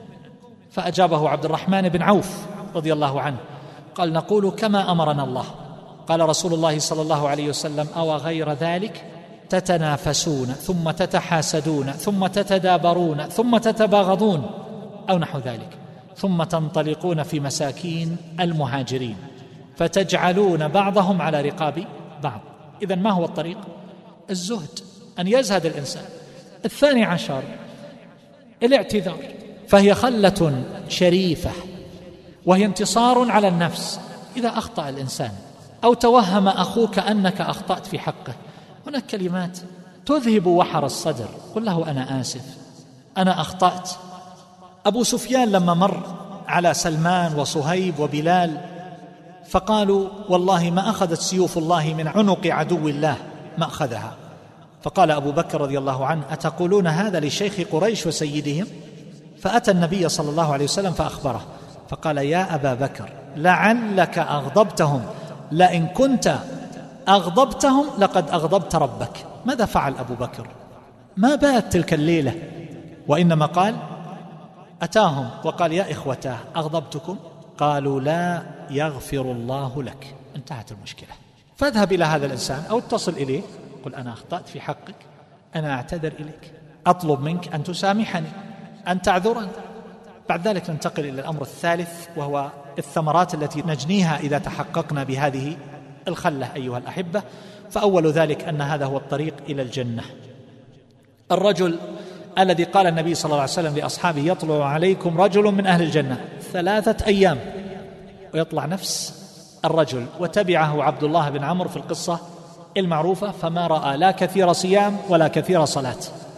فأجابه عبد الرحمن بن عوف رضي الله عنه قال: نقول كما أمرنا الله. قال رسول الله صلى الله عليه وسلم: أو غير ذلك؟ تتنافسون ثم تتحاسدون ثم تتدابرون ثم تتباغضون أو نحو ذلك، ثم تنطلقون في مساكين المهاجرين فتجعلون بعضهم على رقاب بعض. إذن ما هو الطريق؟ الزهد، أن يزهد الإنسان. 12 الاعتذار، فهي خلة شريفة، وهي انتصار على النفس. إذا أخطأ الإنسان أو توهم أخوك أنك أخطأت في حقه، هناك كلمات تذهب وحر الصدر، قل له: أنا آسف، أنا أخطأت. أبو سفيان لما مر على سلمان وصهيب وبلال فقالوا: والله ما أخذت سيوف الله من عنق عدو الله، ما أخذها. فقال أبو بكر رضي الله عنه: أتقولون هذا لشيخ قريش وسيدهم؟ فأتى النبي صلى الله عليه وسلم فأخبره، فقال: يا أبا بكر، لعلك أغضبتهم، لئن كنت أغضبتهم لقد أغضبت ربك. ماذا فعل أبو بكر؟ ما بات تلك الليلة، وإنما قال: أتاهم وقال: يا إخوتاه، أغضبتكم؟ قالوا: لا، يغفر الله لك. انتهت المشكلة. فاذهب إلى هذا الإنسان أو اتصل إليه، قل: أنا أخطأت في حقك، أنا أعتذر إليك، أطلب منك أن تسامحني، أن تعذرني. بعد ذلك ننتقل إلى الأمر الثالث، وهو الثمرات التي نجنيها إذا تحققنا بهذه الخلة أيها الأحبة. فأول ذلك أن هذا هو الطريق إلى الجنة. الرجل الذي قال النبي صلى الله عليه وسلم لأصحابه: يطلع عليكم رجل من أهل الجنة 3 أيام، ويطلع نفس الرجل. وتبعه عبد الله بن عمرو في القصة المعروفة، فما رأى لا كثير صيام ولا كثير صلاة،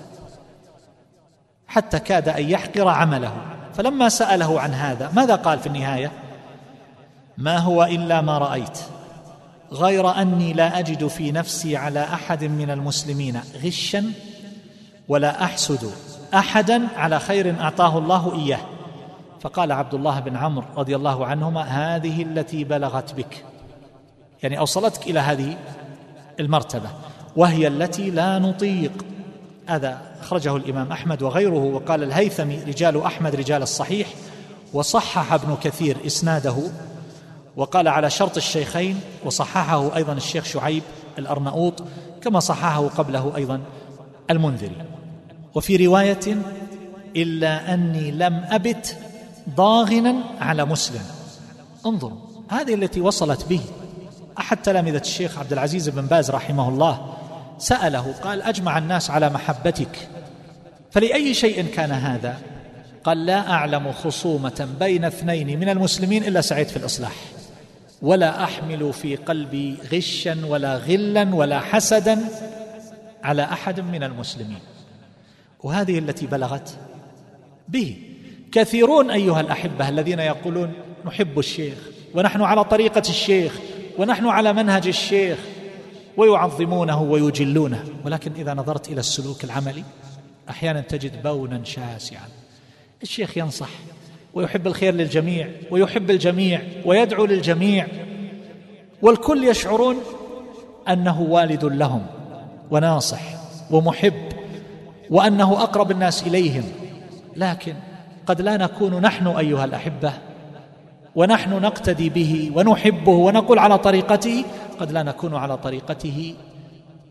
حتى كاد أن يحقر عمله. فلما سأله عن هذا ماذا قال في النهاية؟ ما هو إلا ما رأيت، غير أني لا أجد في نفسي على أحد من المسلمين غشا، ولا أحسد أحدا على خير أعطاه الله إياه. فقال عبد الله بن عمرو رضي الله عنهما: هذه التي بلغت بك، يعني أوصلتك إلى هذه المرتبة، وهي التي لا نطيق. هذا أخرجه الإمام أحمد وغيره. وقال الهيثمي: رجال أحمد رجال الصحيح، وصحح ابن كثير إسناده، وقال على شرط الشيخين، وصححه أيضا الشيخ شعيب الأرناؤوط، كما صححه قبله أيضا المنذري. وفي رواية: إلا أني لم أبت ضاغنا على مسلم. انظروا، هذه التي وصلت به. أحد تلامذة الشيخ عبد العزيز بن باز رحمه الله سأله، قال: أجمع الناس على محبتك، فلأي شيء كان هذا؟ قال: لا أعلم خصومة بين 2 من المسلمين إلا سعيت في الإصلاح، ولا أحمل في قلبي غشا ولا غلا ولا حسدا على أحد من المسلمين. وهذه التي بلغت به. كثيرون أيها الأحبة الذين يقولون: نحب الشيخ، ونحن على طريقة الشيخ، ونحن على منهج الشيخ، ويعظمونه ويجلونه، ولكن إذا نظرت إلى السلوك العملي أحيانا تجد بونا شاسعا. الشيخ ينصح ويحب الخير للجميع ويحب الجميع ويدعو للجميع، والكل يشعرون أنه والد لهم وناصح ومحب، وأنه أقرب الناس إليهم. لكن قد لا نكون نحن أيها الأحبة، ونحن نقتدي به ونحبه ونقول على طريقته، قد لا نكون على طريقته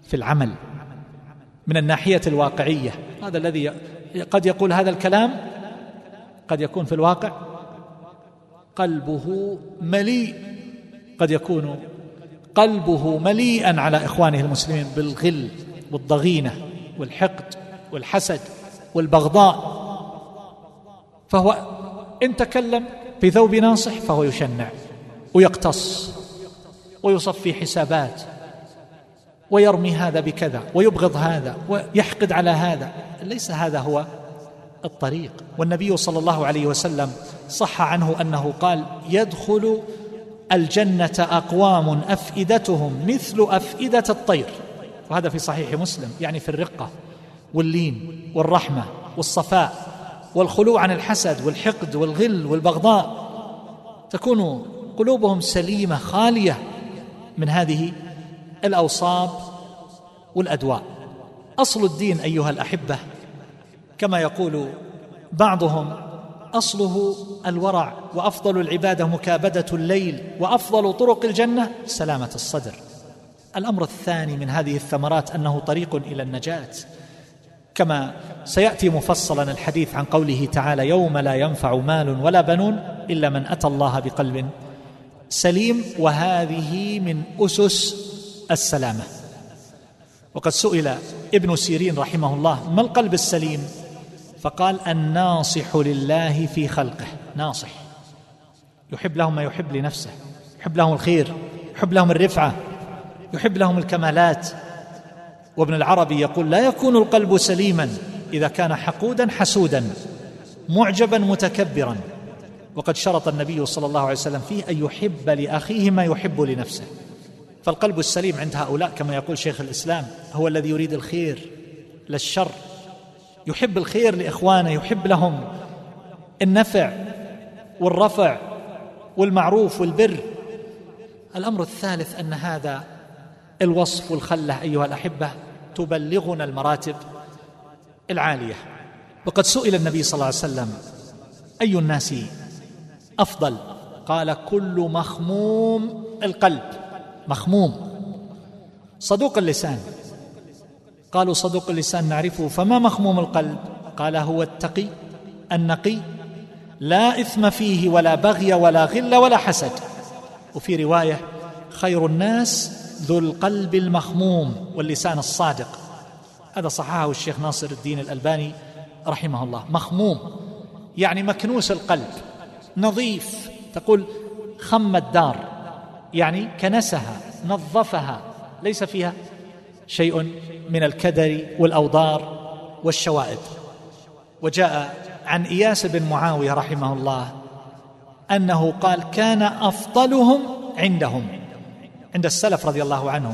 في العمل من الناحية الواقعية. هذا الذي قد يقول هذا الكلام قد يكون في الواقع قلبه مليء، قد يكون قلبه مليئا على إخوانه المسلمين بالغل والضغينة والحقد والحسد والبغضاء، فهو إن تكلم في ثوب ناصح فهو يشنع ويقتص ويصفي حسابات ويرمي هذا بكذا ويبغض هذا ويحقد على هذا. ليس هذا هو الطريق. والنبي صلى الله عليه وسلم صح عنه أنه قال: يدخل الجنة أقوام أفئدتهم مثل أفئدة الطير، وهذا في صحيح مسلم، يعني في الرقة واللين والرحمة والصفاء والخلو عن الحسد والحقد والغل والبغضاء، تكون قلوبهم سليمة خالية من هذه الأوصاب والأدواء. أصل الدين أيها الأحبة كما يقول بعضهم أصله الورع، وأفضل العبادة مكابدة الليل، وأفضل طرق الجنة سلامة الصدر. الأمر الثاني من هذه الثمرات أنه طريق إلى النجاة، كما سيأتي مفصلا الحديث عن قوله تعالى: يوم لا ينفع مال ولا بنون إلا من أتى الله بقلب سليم. وهذه من أسس السلامة. وقد سئل ابن سيرين رحمه الله: ما القلب السليم؟ فقال: الناصح لله في خلقه، ناصح يحب لهم ما يحب لنفسه، يحب لهم الخير، يحب لهم الرفعة، يحب لهم الكمالات. وابن العربي يقول: لا يكون القلب سليما إذا كان حقودا حسودا معجبا متكبرا. وقد شرط النبي صلى الله عليه وسلم فيه أن يحب لأخيه ما يحب لنفسه. فالقلب السليم عند هؤلاء كما يقول شيخ الإسلام هو الذي يريد الخير لا الشر، يحب الخير لإخوانه، يحب لهم النفع والرفع والمعروف والبر. الأمر الثالث أن هذا الوصف والخلة أيها الأحبة تبلغنا المراتب العالية. وقد سئل النبي صلى الله عليه وسلم: أي الناس أفضل؟ قال: كل مخموم القلب. مخموم صدوق اللسان. قالوا: صدوق اللسان نعرفه، فما مخموم القلب؟ قال: هو التقي النقي لا إثم فيه ولا بغي ولا غل ولا حسد. وفي رواية: خير الناس ذو القلب المخموم واللسان الصادق. هذا صححه الشيخ ناصر الدين الألباني رحمه الله. مخموم يعني مكنوس القلب، نظيف. تقول خم الدار يعني كنسها، نظفها، ليس فيها شيء من الكدر والأوضار والشوائب. وجاء عن إياس بن معاوية رحمه الله أنه قال: كان أفضلهم عندهم، عند السلف رضي الله عنهم،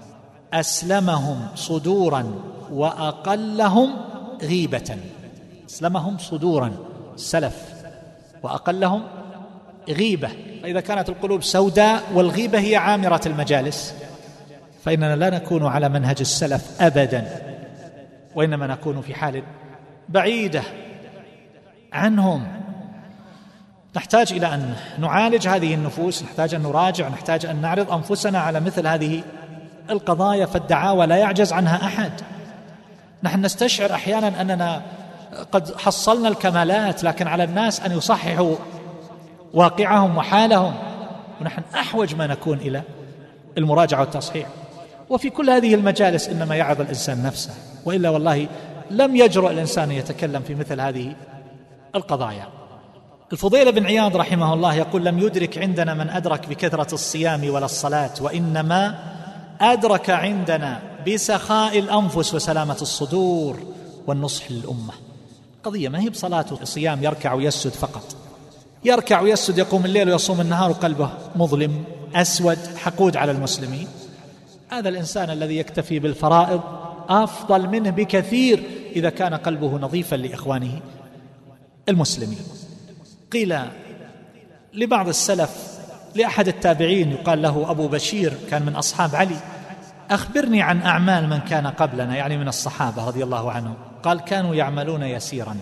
أسلمهم صدورا وأقلهم غيبة. أسلمهم صدورا السلف وأقلهم غيبة. فإذا كانت القلوب سوداء والغيبة هي عامرة المجالس فإننا لا نكون على منهج السلف أبدا، وإنما نكون في حال بعيدة عنهم. نحتاج إلى أن نعالج هذه النفوس، نحتاج أن نراجع، نحتاج أن نعرض أنفسنا على مثل هذه القضايا، فالدعاوى لا يعجز عنها أحد. نحن نستشعر أحيانا أننا قد حصلنا الكمالات، لكن على الناس أن يصححوا واقعهم وحالهم، ونحن أحوج ما نكون إلى المراجعة والتصحيح. وفي كل هذه المجالس إنما يعظ الإنسان نفسه، وإلا والله لم يجرؤ الإنسان يتكلم في مثل هذه القضايا. الفضيل بن عياض رحمه الله يقول: لم يدرك عندنا من أدرك بكثرة الصيام ولا الصلاة، وإنما أدرك عندنا بسخاء الأنفس وسلامة الصدور والنصح للأمة. قضية ما هي بصلاة وصيام يركع ويسجد فقط، يركع ويسجد، يقوم الليل ويصوم النهار وقلبه مظلم أسود حقود على المسلمين. هذا الإنسان الذي يكتفي بالفرائض أفضل منه بكثير إذا كان قلبه نظيفا لإخوانه المسلمين. قيل لبعض السلف، لأحد التابعين يقال له أبو بشير، كان من أصحاب علي: أخبرني عن أعمال من كان قبلنا، يعني من الصحابة رضي الله عنهم. قال: كانوا يعملون يسيرا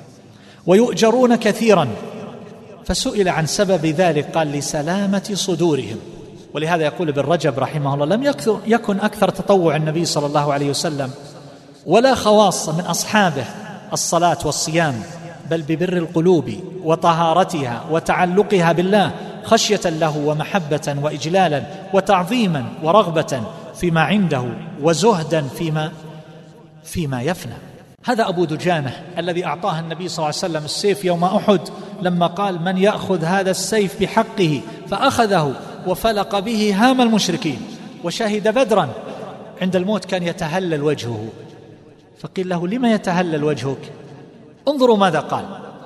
ويؤجرون كثيرا. فسئل عن سبب ذلك قال: لسلامة صدورهم. ولهذا يقول ابن رجب رحمه الله: لم يكن أكثر تطوع النبي صلى الله عليه وسلم ولا خواص من أصحابه الصلاة والصيام، بل ببر القلوب وطهارتها وتعلقها بالله خشية له ومحبة وإجلالا وتعظيما ورغبة فيما عنده وزهدا فيما يفنى. هذا أبو دجانة الذي أعطاه النبي صلى الله عليه وسلم السيف يوم أحد، لما قال: من يأخذ هذا السيف بحقه، فأخذه وفلق به هام المشركين وشهد بدرا. عند الموت كان يتهلل وجهه، فقيل له: لما يتهلل وجهك؟ انظروا ماذا قال.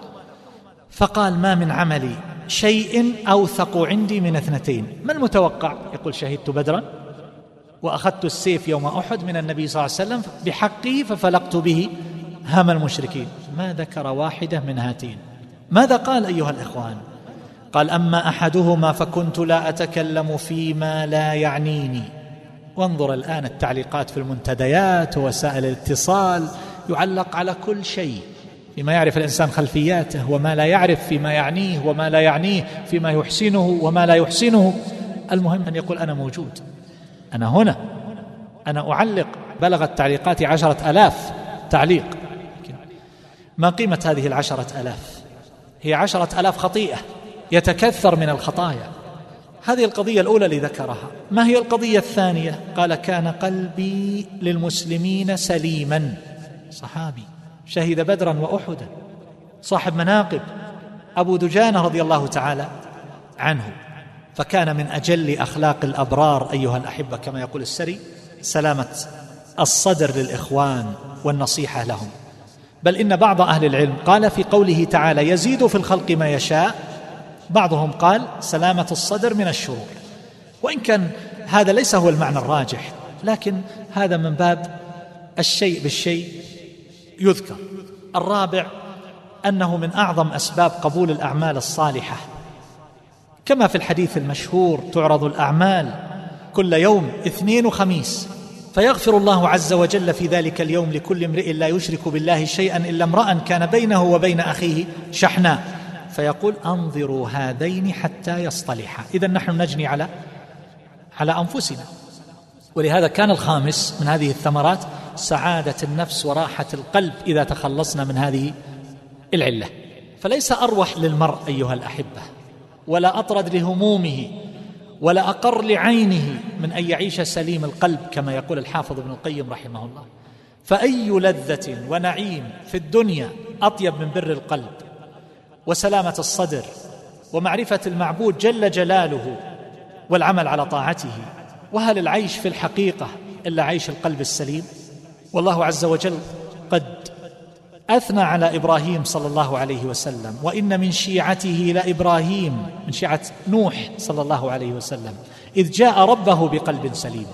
فقال: ما من عملي شيء أوثق عندي من 2. ما المتوقع؟ يقول: شهدت بدرا وأخذت السيف يوم أحد من النبي صلى الله عليه وسلم بحقه ففلقت به هام المشركين. ما ذكر واحدة من هاتين. ماذا قال أيها الإخوان؟ قال: أما أحدهما فكنت لا أتكلم فيما لا يعنيني. وانظر الآن التعليقات في المنتديات ووسائل الاتصال، يعلق على كل شيء فيما يعرف الإنسان خلفياته، وما لا يعرف فيما يعنيه، وما لا يعنيه فيما يحسنه وما لا يحسنه. المهم أن يقول: أنا موجود، أنا هنا، أنا أعلق. بلغت تعليقاتي 10,000 تعليق. ما قيمة هذه 10,000؟ هي 10,000 خطيئة، يتكثر من الخطايا. هذه القضية الأولى اللي ذكرها. ما هي القضية الثانية؟ قال: كان قلبي للمسلمين سليما. صحابي شهد بدرا وأحدا، صاحب مناقب، أبو دجانة رضي الله تعالى عنه. فكان من أجل أخلاق الأبرار أيها الأحبة كما يقول السري سلامة الصدر للإخوان والنصيحة لهم. بل إن بعض أهل العلم قال في قوله تعالى: يزيد في الخلق ما يشاء، بعضهم قال سلامة الصدر من الشرور، وإن كان هذا ليس هو المعنى الراجح، لكن هذا من باب الشيء بالشيء يذكر. الرابع أنه من أعظم أسباب قبول الأعمال الصالحة، كما في الحديث المشهور: تعرض الأعمال كل يوم اثنين وخميس، فيغفر الله عز وجل في ذلك اليوم لكل امرئ لا يشرك بالله شيئا إلا امرأ كان بينه وبين أخيه شحناء، فيقول: أنظروا هذين حتى يصطلحا. إذن نحن نجني على أنفسنا. ولهذا كان الخامس من هذه الثمرات سعادة النفس وراحة القلب إذا تخلصنا من هذه العلة. فليس أروح للمرء أيها الأحبة، ولا أطرد لهمومه، ولا أقر لعينه من أن يعيش سليم القلب كما يقول الحافظ ابن القيم رحمه الله. فأي لذة ونعيم في الدنيا أطيب من بر القلب وسلامة الصدر ومعرفة المعبود جل جلاله والعمل على طاعته؟ وهل العيش في الحقيقة إلا عيش القلب السليم؟ والله عز وجل قد أثنى على إبراهيم صلى الله عليه وسلم: وإن من شيعته لإبراهيم، من شيعة نوح صلى الله عليه وسلم، إذ جاء ربه بقلب سليم.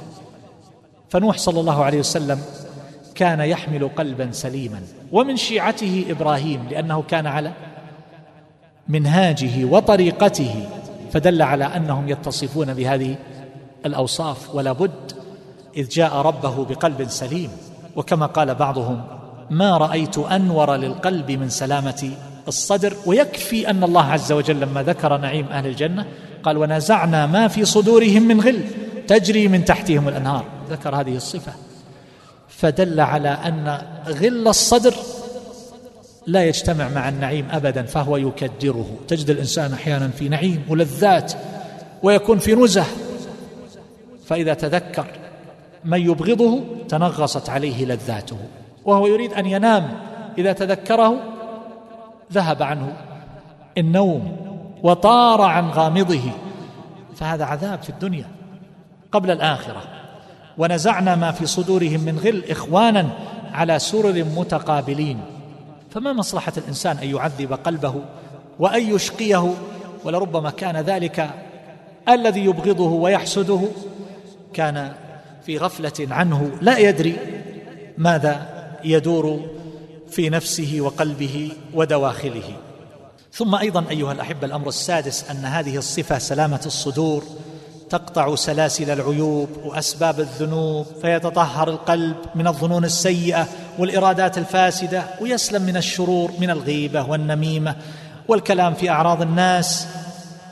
فنوح صلى الله عليه وسلم كان يحمل قلبا سليما، ومن شيعته إبراهيم لأنه كان على منهاجه وطريقته، فدل على أنهم يتصفون بهذه الأوصاف. ولا بد إذ جاء ربه بقلب سليم. وكما قال بعضهم: ما رأيت أنور للقلب من سلامة الصدر. ويكفي أن الله عز وجل لما ذكر نعيم أهل الجنة قال: ونزعنا ما في صدورهم من غل تجري من تحتهم الأنهار، ذكر هذه الصفة، فدل على أن غل الصدر لا يجتمع مع النعيم أبدا، فهو يكدره. تجد الإنسان أحيانا في نعيم ولذات ويكون في نزه، فإذا تذكر من يبغضه تنغصت عليه لذاته، وهو يريد أن ينام، إذا تذكره ذهب عنه النوم وطار عن غامضه، فهذا عذاب في الدنيا قبل الآخرة. ونزعنا ما في صدورهم من غل إخوانا على سرر متقابلين. فما مصلحة الإنسان أن يعذب قلبه وأن يشقيه؟ ولربما كان ذلك الذي يبغضه ويحسده كان في غفلة عنه، لا يدري ماذا يدور في نفسه وقلبه ودواخله. ثم أيضا أيها الأحبة الأمر السادس أن هذه الصفة سلامة الصدور تقطع سلاسل العيوب وأسباب الذنوب، فيتطهر القلب من الظنون السيئة والإرادات الفاسدة، ويسلم من الشرور من الغيبة والنميمة والكلام في أعراض الناس.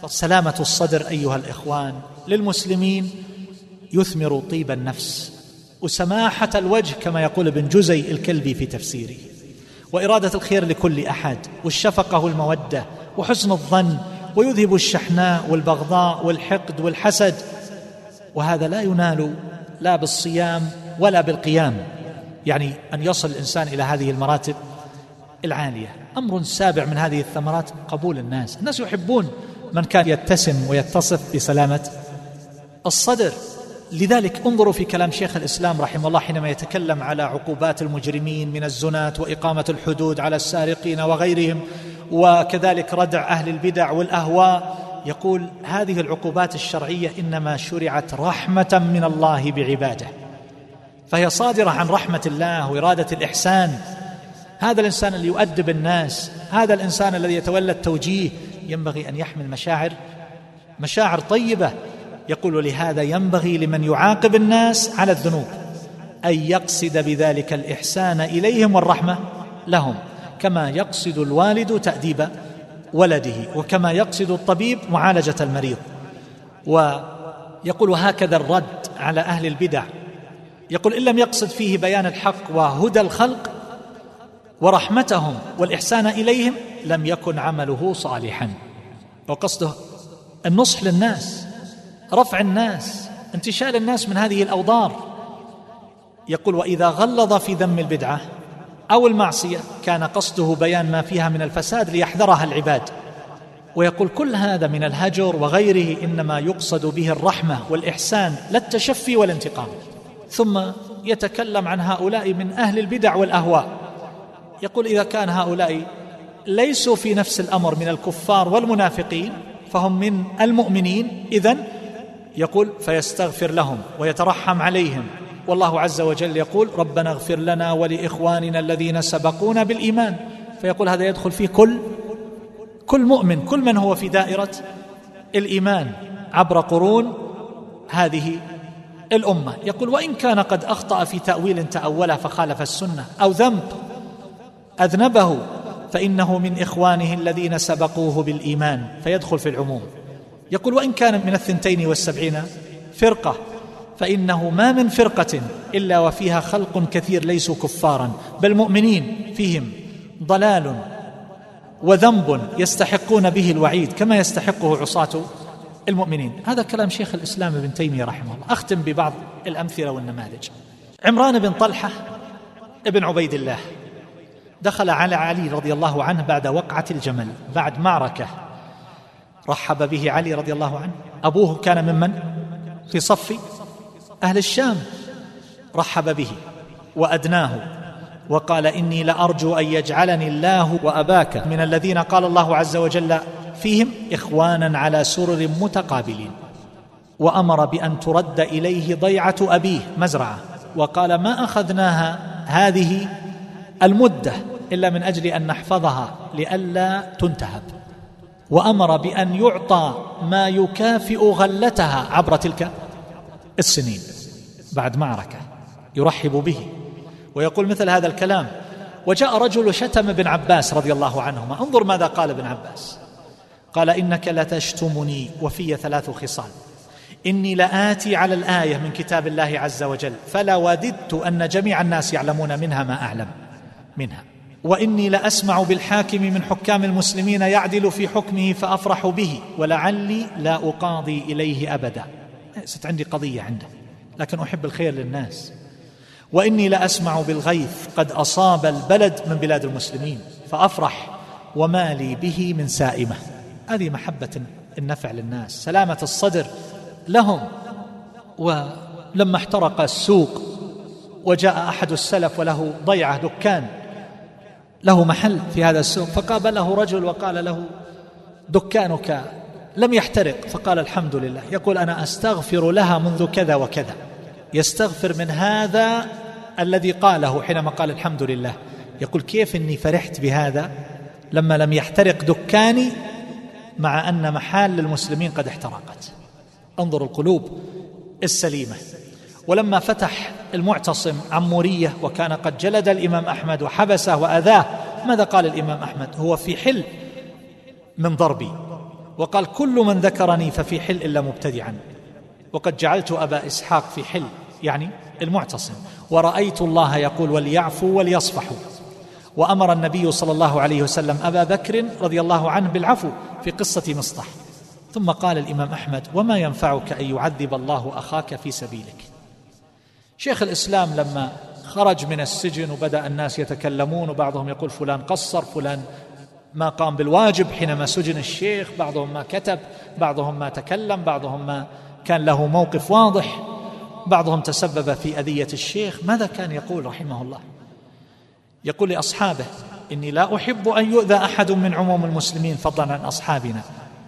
سلامة الصدر أيها الإخوان للمسلمين يثمر طيب النفس وسماحة الوجه كما يقول ابن جزي الكلبي في تفسيره، وإرادة الخير لكل أحد، والشفقة والمودة وحسن الظن، ويذهب الشحناء والبغضاء والحقد والحسد. وهذا لا ينال لا بالصيام ولا بالقيام، يعني أن يصل الإنسان إلى هذه المراتب العالية. أمر سابع من هذه الثمرات قبول الناس. الناس يحبون من كان يتسم ويتصف بسلامة الصدر. لذلك انظروا في كلام شيخ الإسلام رحمه الله حينما يتكلم على عقوبات المجرمين من الزناة وإقامة الحدود على السارقين وغيرهم، وكذلك ردع أهل البدع والأهواء، يقول هذه العقوبات الشرعية إنما شرعت رحمة من الله بعباده، فهي صادرة عن رحمة الله وإرادة الإحسان. هذا الإنسان اللي يؤدب الناس، هذا الإنسان الذي يتولى التوجيه، ينبغي أن يحمل مشاعر طيبة. يقول لهذا ينبغي لمن يعاقب الناس على الذنوب أن يقصد بذلك الإحسان إليهم والرحمة لهم، كما يقصد الوالد تأديب ولده، وكما يقصد الطبيب معالجة المريض. ويقول هكذا الرد على أهل البدع، يقول إن لم يقصد فيه بيان الحق وهدى الخلق ورحمتهم والإحسان إليهم لم يكن عمله صالحا. وقصده النصح للناس، رفع الناس، انتشال الناس من هذه الأوضار. يقول وإذا غلظ في ذم البدعة أو المعصية كان قصده بيان ما فيها من الفساد ليحذرها العباد. ويقول كل هذا من الهجر وغيره إنما يقصد به الرحمة والإحسان لا التشفي والانتقام. ثم يتكلم عن هؤلاء من أهل البدع والأهواء، يقول إذا كان هؤلاء ليسوا في نفس الأمر من الكفار والمنافقين فهم من المؤمنين، إذن يقول فيستغفر لهم ويترحم عليهم. والله عز وجل يقول ربنا اغفر لنا ولإخواننا الذين سبقونا بالإيمان، فيقول هذا يدخل فيه كل مؤمن، كل من هو في دائرة الإيمان عبر قرون هذه الأمة. يقول وإن كان قد أخطأ في تأويل تأوله فخالف السنة أو ذنب أذنبه فإنه من إخوانه الذين سبقوه بالإيمان فيدخل في العموم. يقول وإن كان من 72 فرقة فإنه ما من فرقة إلا وفيها خلق كثير ليسوا كفارا بل مؤمنين فيهم ضلال وذنب يستحقون به الوعيد كما يستحقه عصاة المؤمنين. هذا كلام شيخ الإسلام ابن تيمية رحمه الله. أختم ببعض الأمثلة والنماذج. عمران بن طلحة ابن عبيد الله دخل على علي رضي الله عنه بعد وقعة الجمل، بعد معركة، رحب به علي رضي الله عنه. أبوه كان ممن في صف أهل الشام، رحب به وأدناه وقال إني لأرجو أن يجعلني الله وأباك من الذين قال الله عز وجل فيهم إخوانا على سرر متقابلين. وأمر بأن ترد إليه ضيعة أبيه مزرعة، وقال ما أخذناها هذه المدة إلا من أجل أن نحفظها لئلا تنتهب. وأمر بأن يعطى ما يكافئ غلتها عبر تلك السنين بعد معركة، يرحب به ويقول مثل هذا الكلام. وجاء رجل شتم ابن عباس رضي الله عنهما، انظر ماذا قال ابن عباس، قال إنك لتشتمني وفي 3 خصال، إني لآتي على الآية من كتاب الله عز وجل فلا وددت أن جميع الناس يعلمون منها ما أعلم منها، وإني لأسمع بالحاكم من حكام المسلمين يعدل في حكمه فأفرح به ولعلي لا أقاضي إليه أبدا، ليست عندي قضية عنده لكن أحب الخير للناس. وإني لأسمع بالغيث قد أصاب البلد من بلاد المسلمين فأفرح وما لي به من سائمة. هذه محبة النفع للناس، سلامة الصدر لهم. ولما احترق السوق وجاء أحد السلف وله ضيعة دكان، له محل في هذا السوق، فقابله رجل وقال له دكانك لم يحترق، فقال الحمد لله. يقول أنا أستغفر لها منذ كذا وكذا، يستغفر من هذا الذي قاله حينما قال الحمد لله. يقول كيف إني فرحت بهذا لما لم يحترق دكاني مع أن محال للمسلمين قد احترقت. انظر القلوب السليمة. ولما فتح المعتصم عمورية وكان قد جلد الإمام أحمد وحبسه وأذاه، ماذا قال الإمام أحمد؟ هو في حل من ضربي وقال كل من ذكرني ففي حل إلا مبتدعا، وقد جعلت أبا إسحاق في حل، يعني المعتصم، ورأيت الله يقول وليعفوا وليصفحوا. وأمر النبي صلى الله عليه وسلم أبا بكر رضي الله عنه بالعفو في قصة مصطح. ثم قال الإمام أحمد وما ينفعك أن يعذب الله أخاك في سبيلك. شيخ الإسلام لما خرج من السجن وبدأ الناس يتكلمون، وبعضهم يقول فلان قصر، فلان ما قام بالواجب حينما سجن الشيخ، بعضهم ما كتب، بعضهم ما تكلم، بعضهم ما كان له موقف واضح، بعضهم تسبب في أذية الشيخ. ماذا كان يقول رحمه الله؟ يقول لأصحابه إني لا أحب أن يؤذى أحد من عموم المسلمين فضلا عن أصحابنا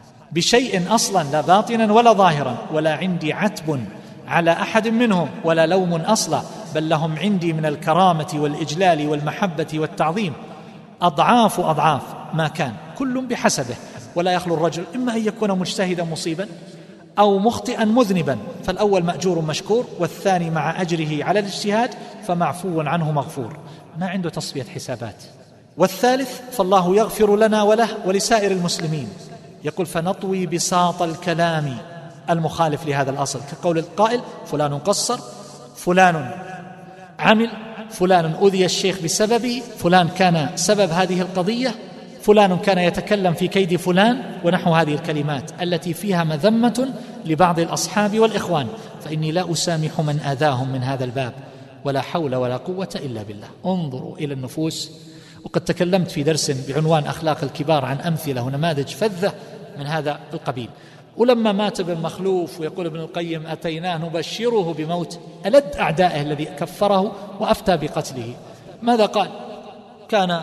بشيء أصلا لا باطنا ولا ظاهرا، ولا عندي عتب على أحد منهم ولا لوم أصلا، بل لهم عندي من الكرامة والإجلال والمحبة والتعظيم أضعاف أضعاف ما كان، كل بحسبه. ولا يخلو الرجل إما أن يكون مجتهدا مصيبا أو مخطئا مذنبا، فالأول مأجور مشكور، والثاني مع أجره على الاجتهاد فمعفو عنه مغفور، ما عنده تصفية حسابات. والثالث فالله يغفر لنا وله ولسائر المسلمين. يقول فنطوي بساط الكلام المخالف لهذا الأصل، كقول القائل فلان قصر، فلان عمل، فلان أذي الشيخ بسببه، فلان كان سبب هذه القضية، فلان كان يتكلم في كيد فلان، ونحو هذه الكلمات التي فيها مذمة لبعض الأصحاب والإخوان. فإني لا أسامح من آذاهم من هذا الباب، ولا حول ولا قوة إلا بالله. انظروا إلى النفوس. وقد تكلمت في درس بعنوان أخلاق الكبار عن أمثلة ونماذج فذة من هذا القبيل. ولما مات ابن مخلوف، ويقول ابن القيم أتيناه نبشره بموت ألد أعدائه الذي كفره وأفتى بقتله. ماذا قال؟ كان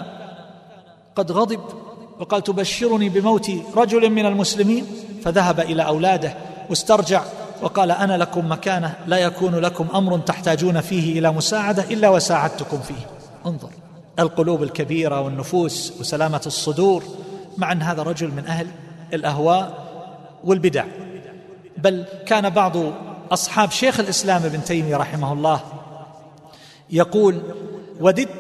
قد غضب وقال تبشرني بموت رجل من المسلمين، فذهب إلى أولاده واسترجع وقال أنا لكم مكانه، لا يكون لكم أمر تحتاجون فيه إلى مساعدة إلا وساعدتكم فيه. انظر القلوب الكبيرة والنفوس وسلامة الصدور، مع أن هذا رجل من أهل الأهواء والبدع. بل كان بعض أصحاب شيخ الإسلام ابن تيمية رحمه الله يقول وددت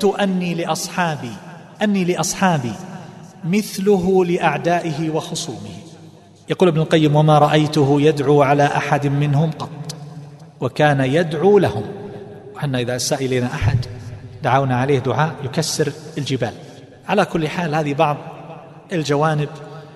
أني لأصحابي مثله لأعدائه وخصومه. يقول ابن القيم وما رأيته يدعو على أحد منهم قط، وكان يدعو لهم. وحنا إذا أساء إلينا أحد دعونا عليه دعاء يكسر الجبال. على كل حال هذه بعض الجوانب،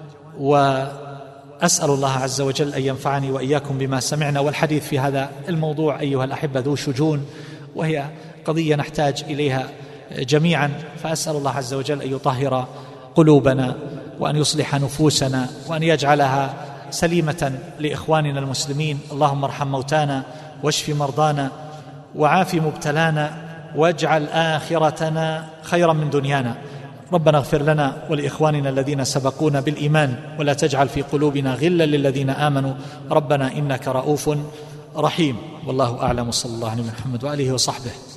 وأسأل الله عز وجل أن ينفعني وإياكم بما سمعنا. والحديث في هذا الموضوع أيها الأحبة ذو شجون، وهي قضية نحتاج إليها جميعا، فأسأل الله عز وجل أن يطهر قلوبنا وأن يصلح نفوسنا وأن يجعلها سليمة لإخواننا المسلمين. اللهم ارحم موتانا واشف مرضانا وعاف مبتلانا واجعل آخرتنا خيرا من دنيانا. ربنا اغفر لنا ولإخواننا الذين سبقونا بالإيمان، ولا تجعل في قلوبنا غلا للذين آمنوا ربنا إنك رؤوف رحيم. والله أعلم، صلى الله عليه محمد وآله وصحبه.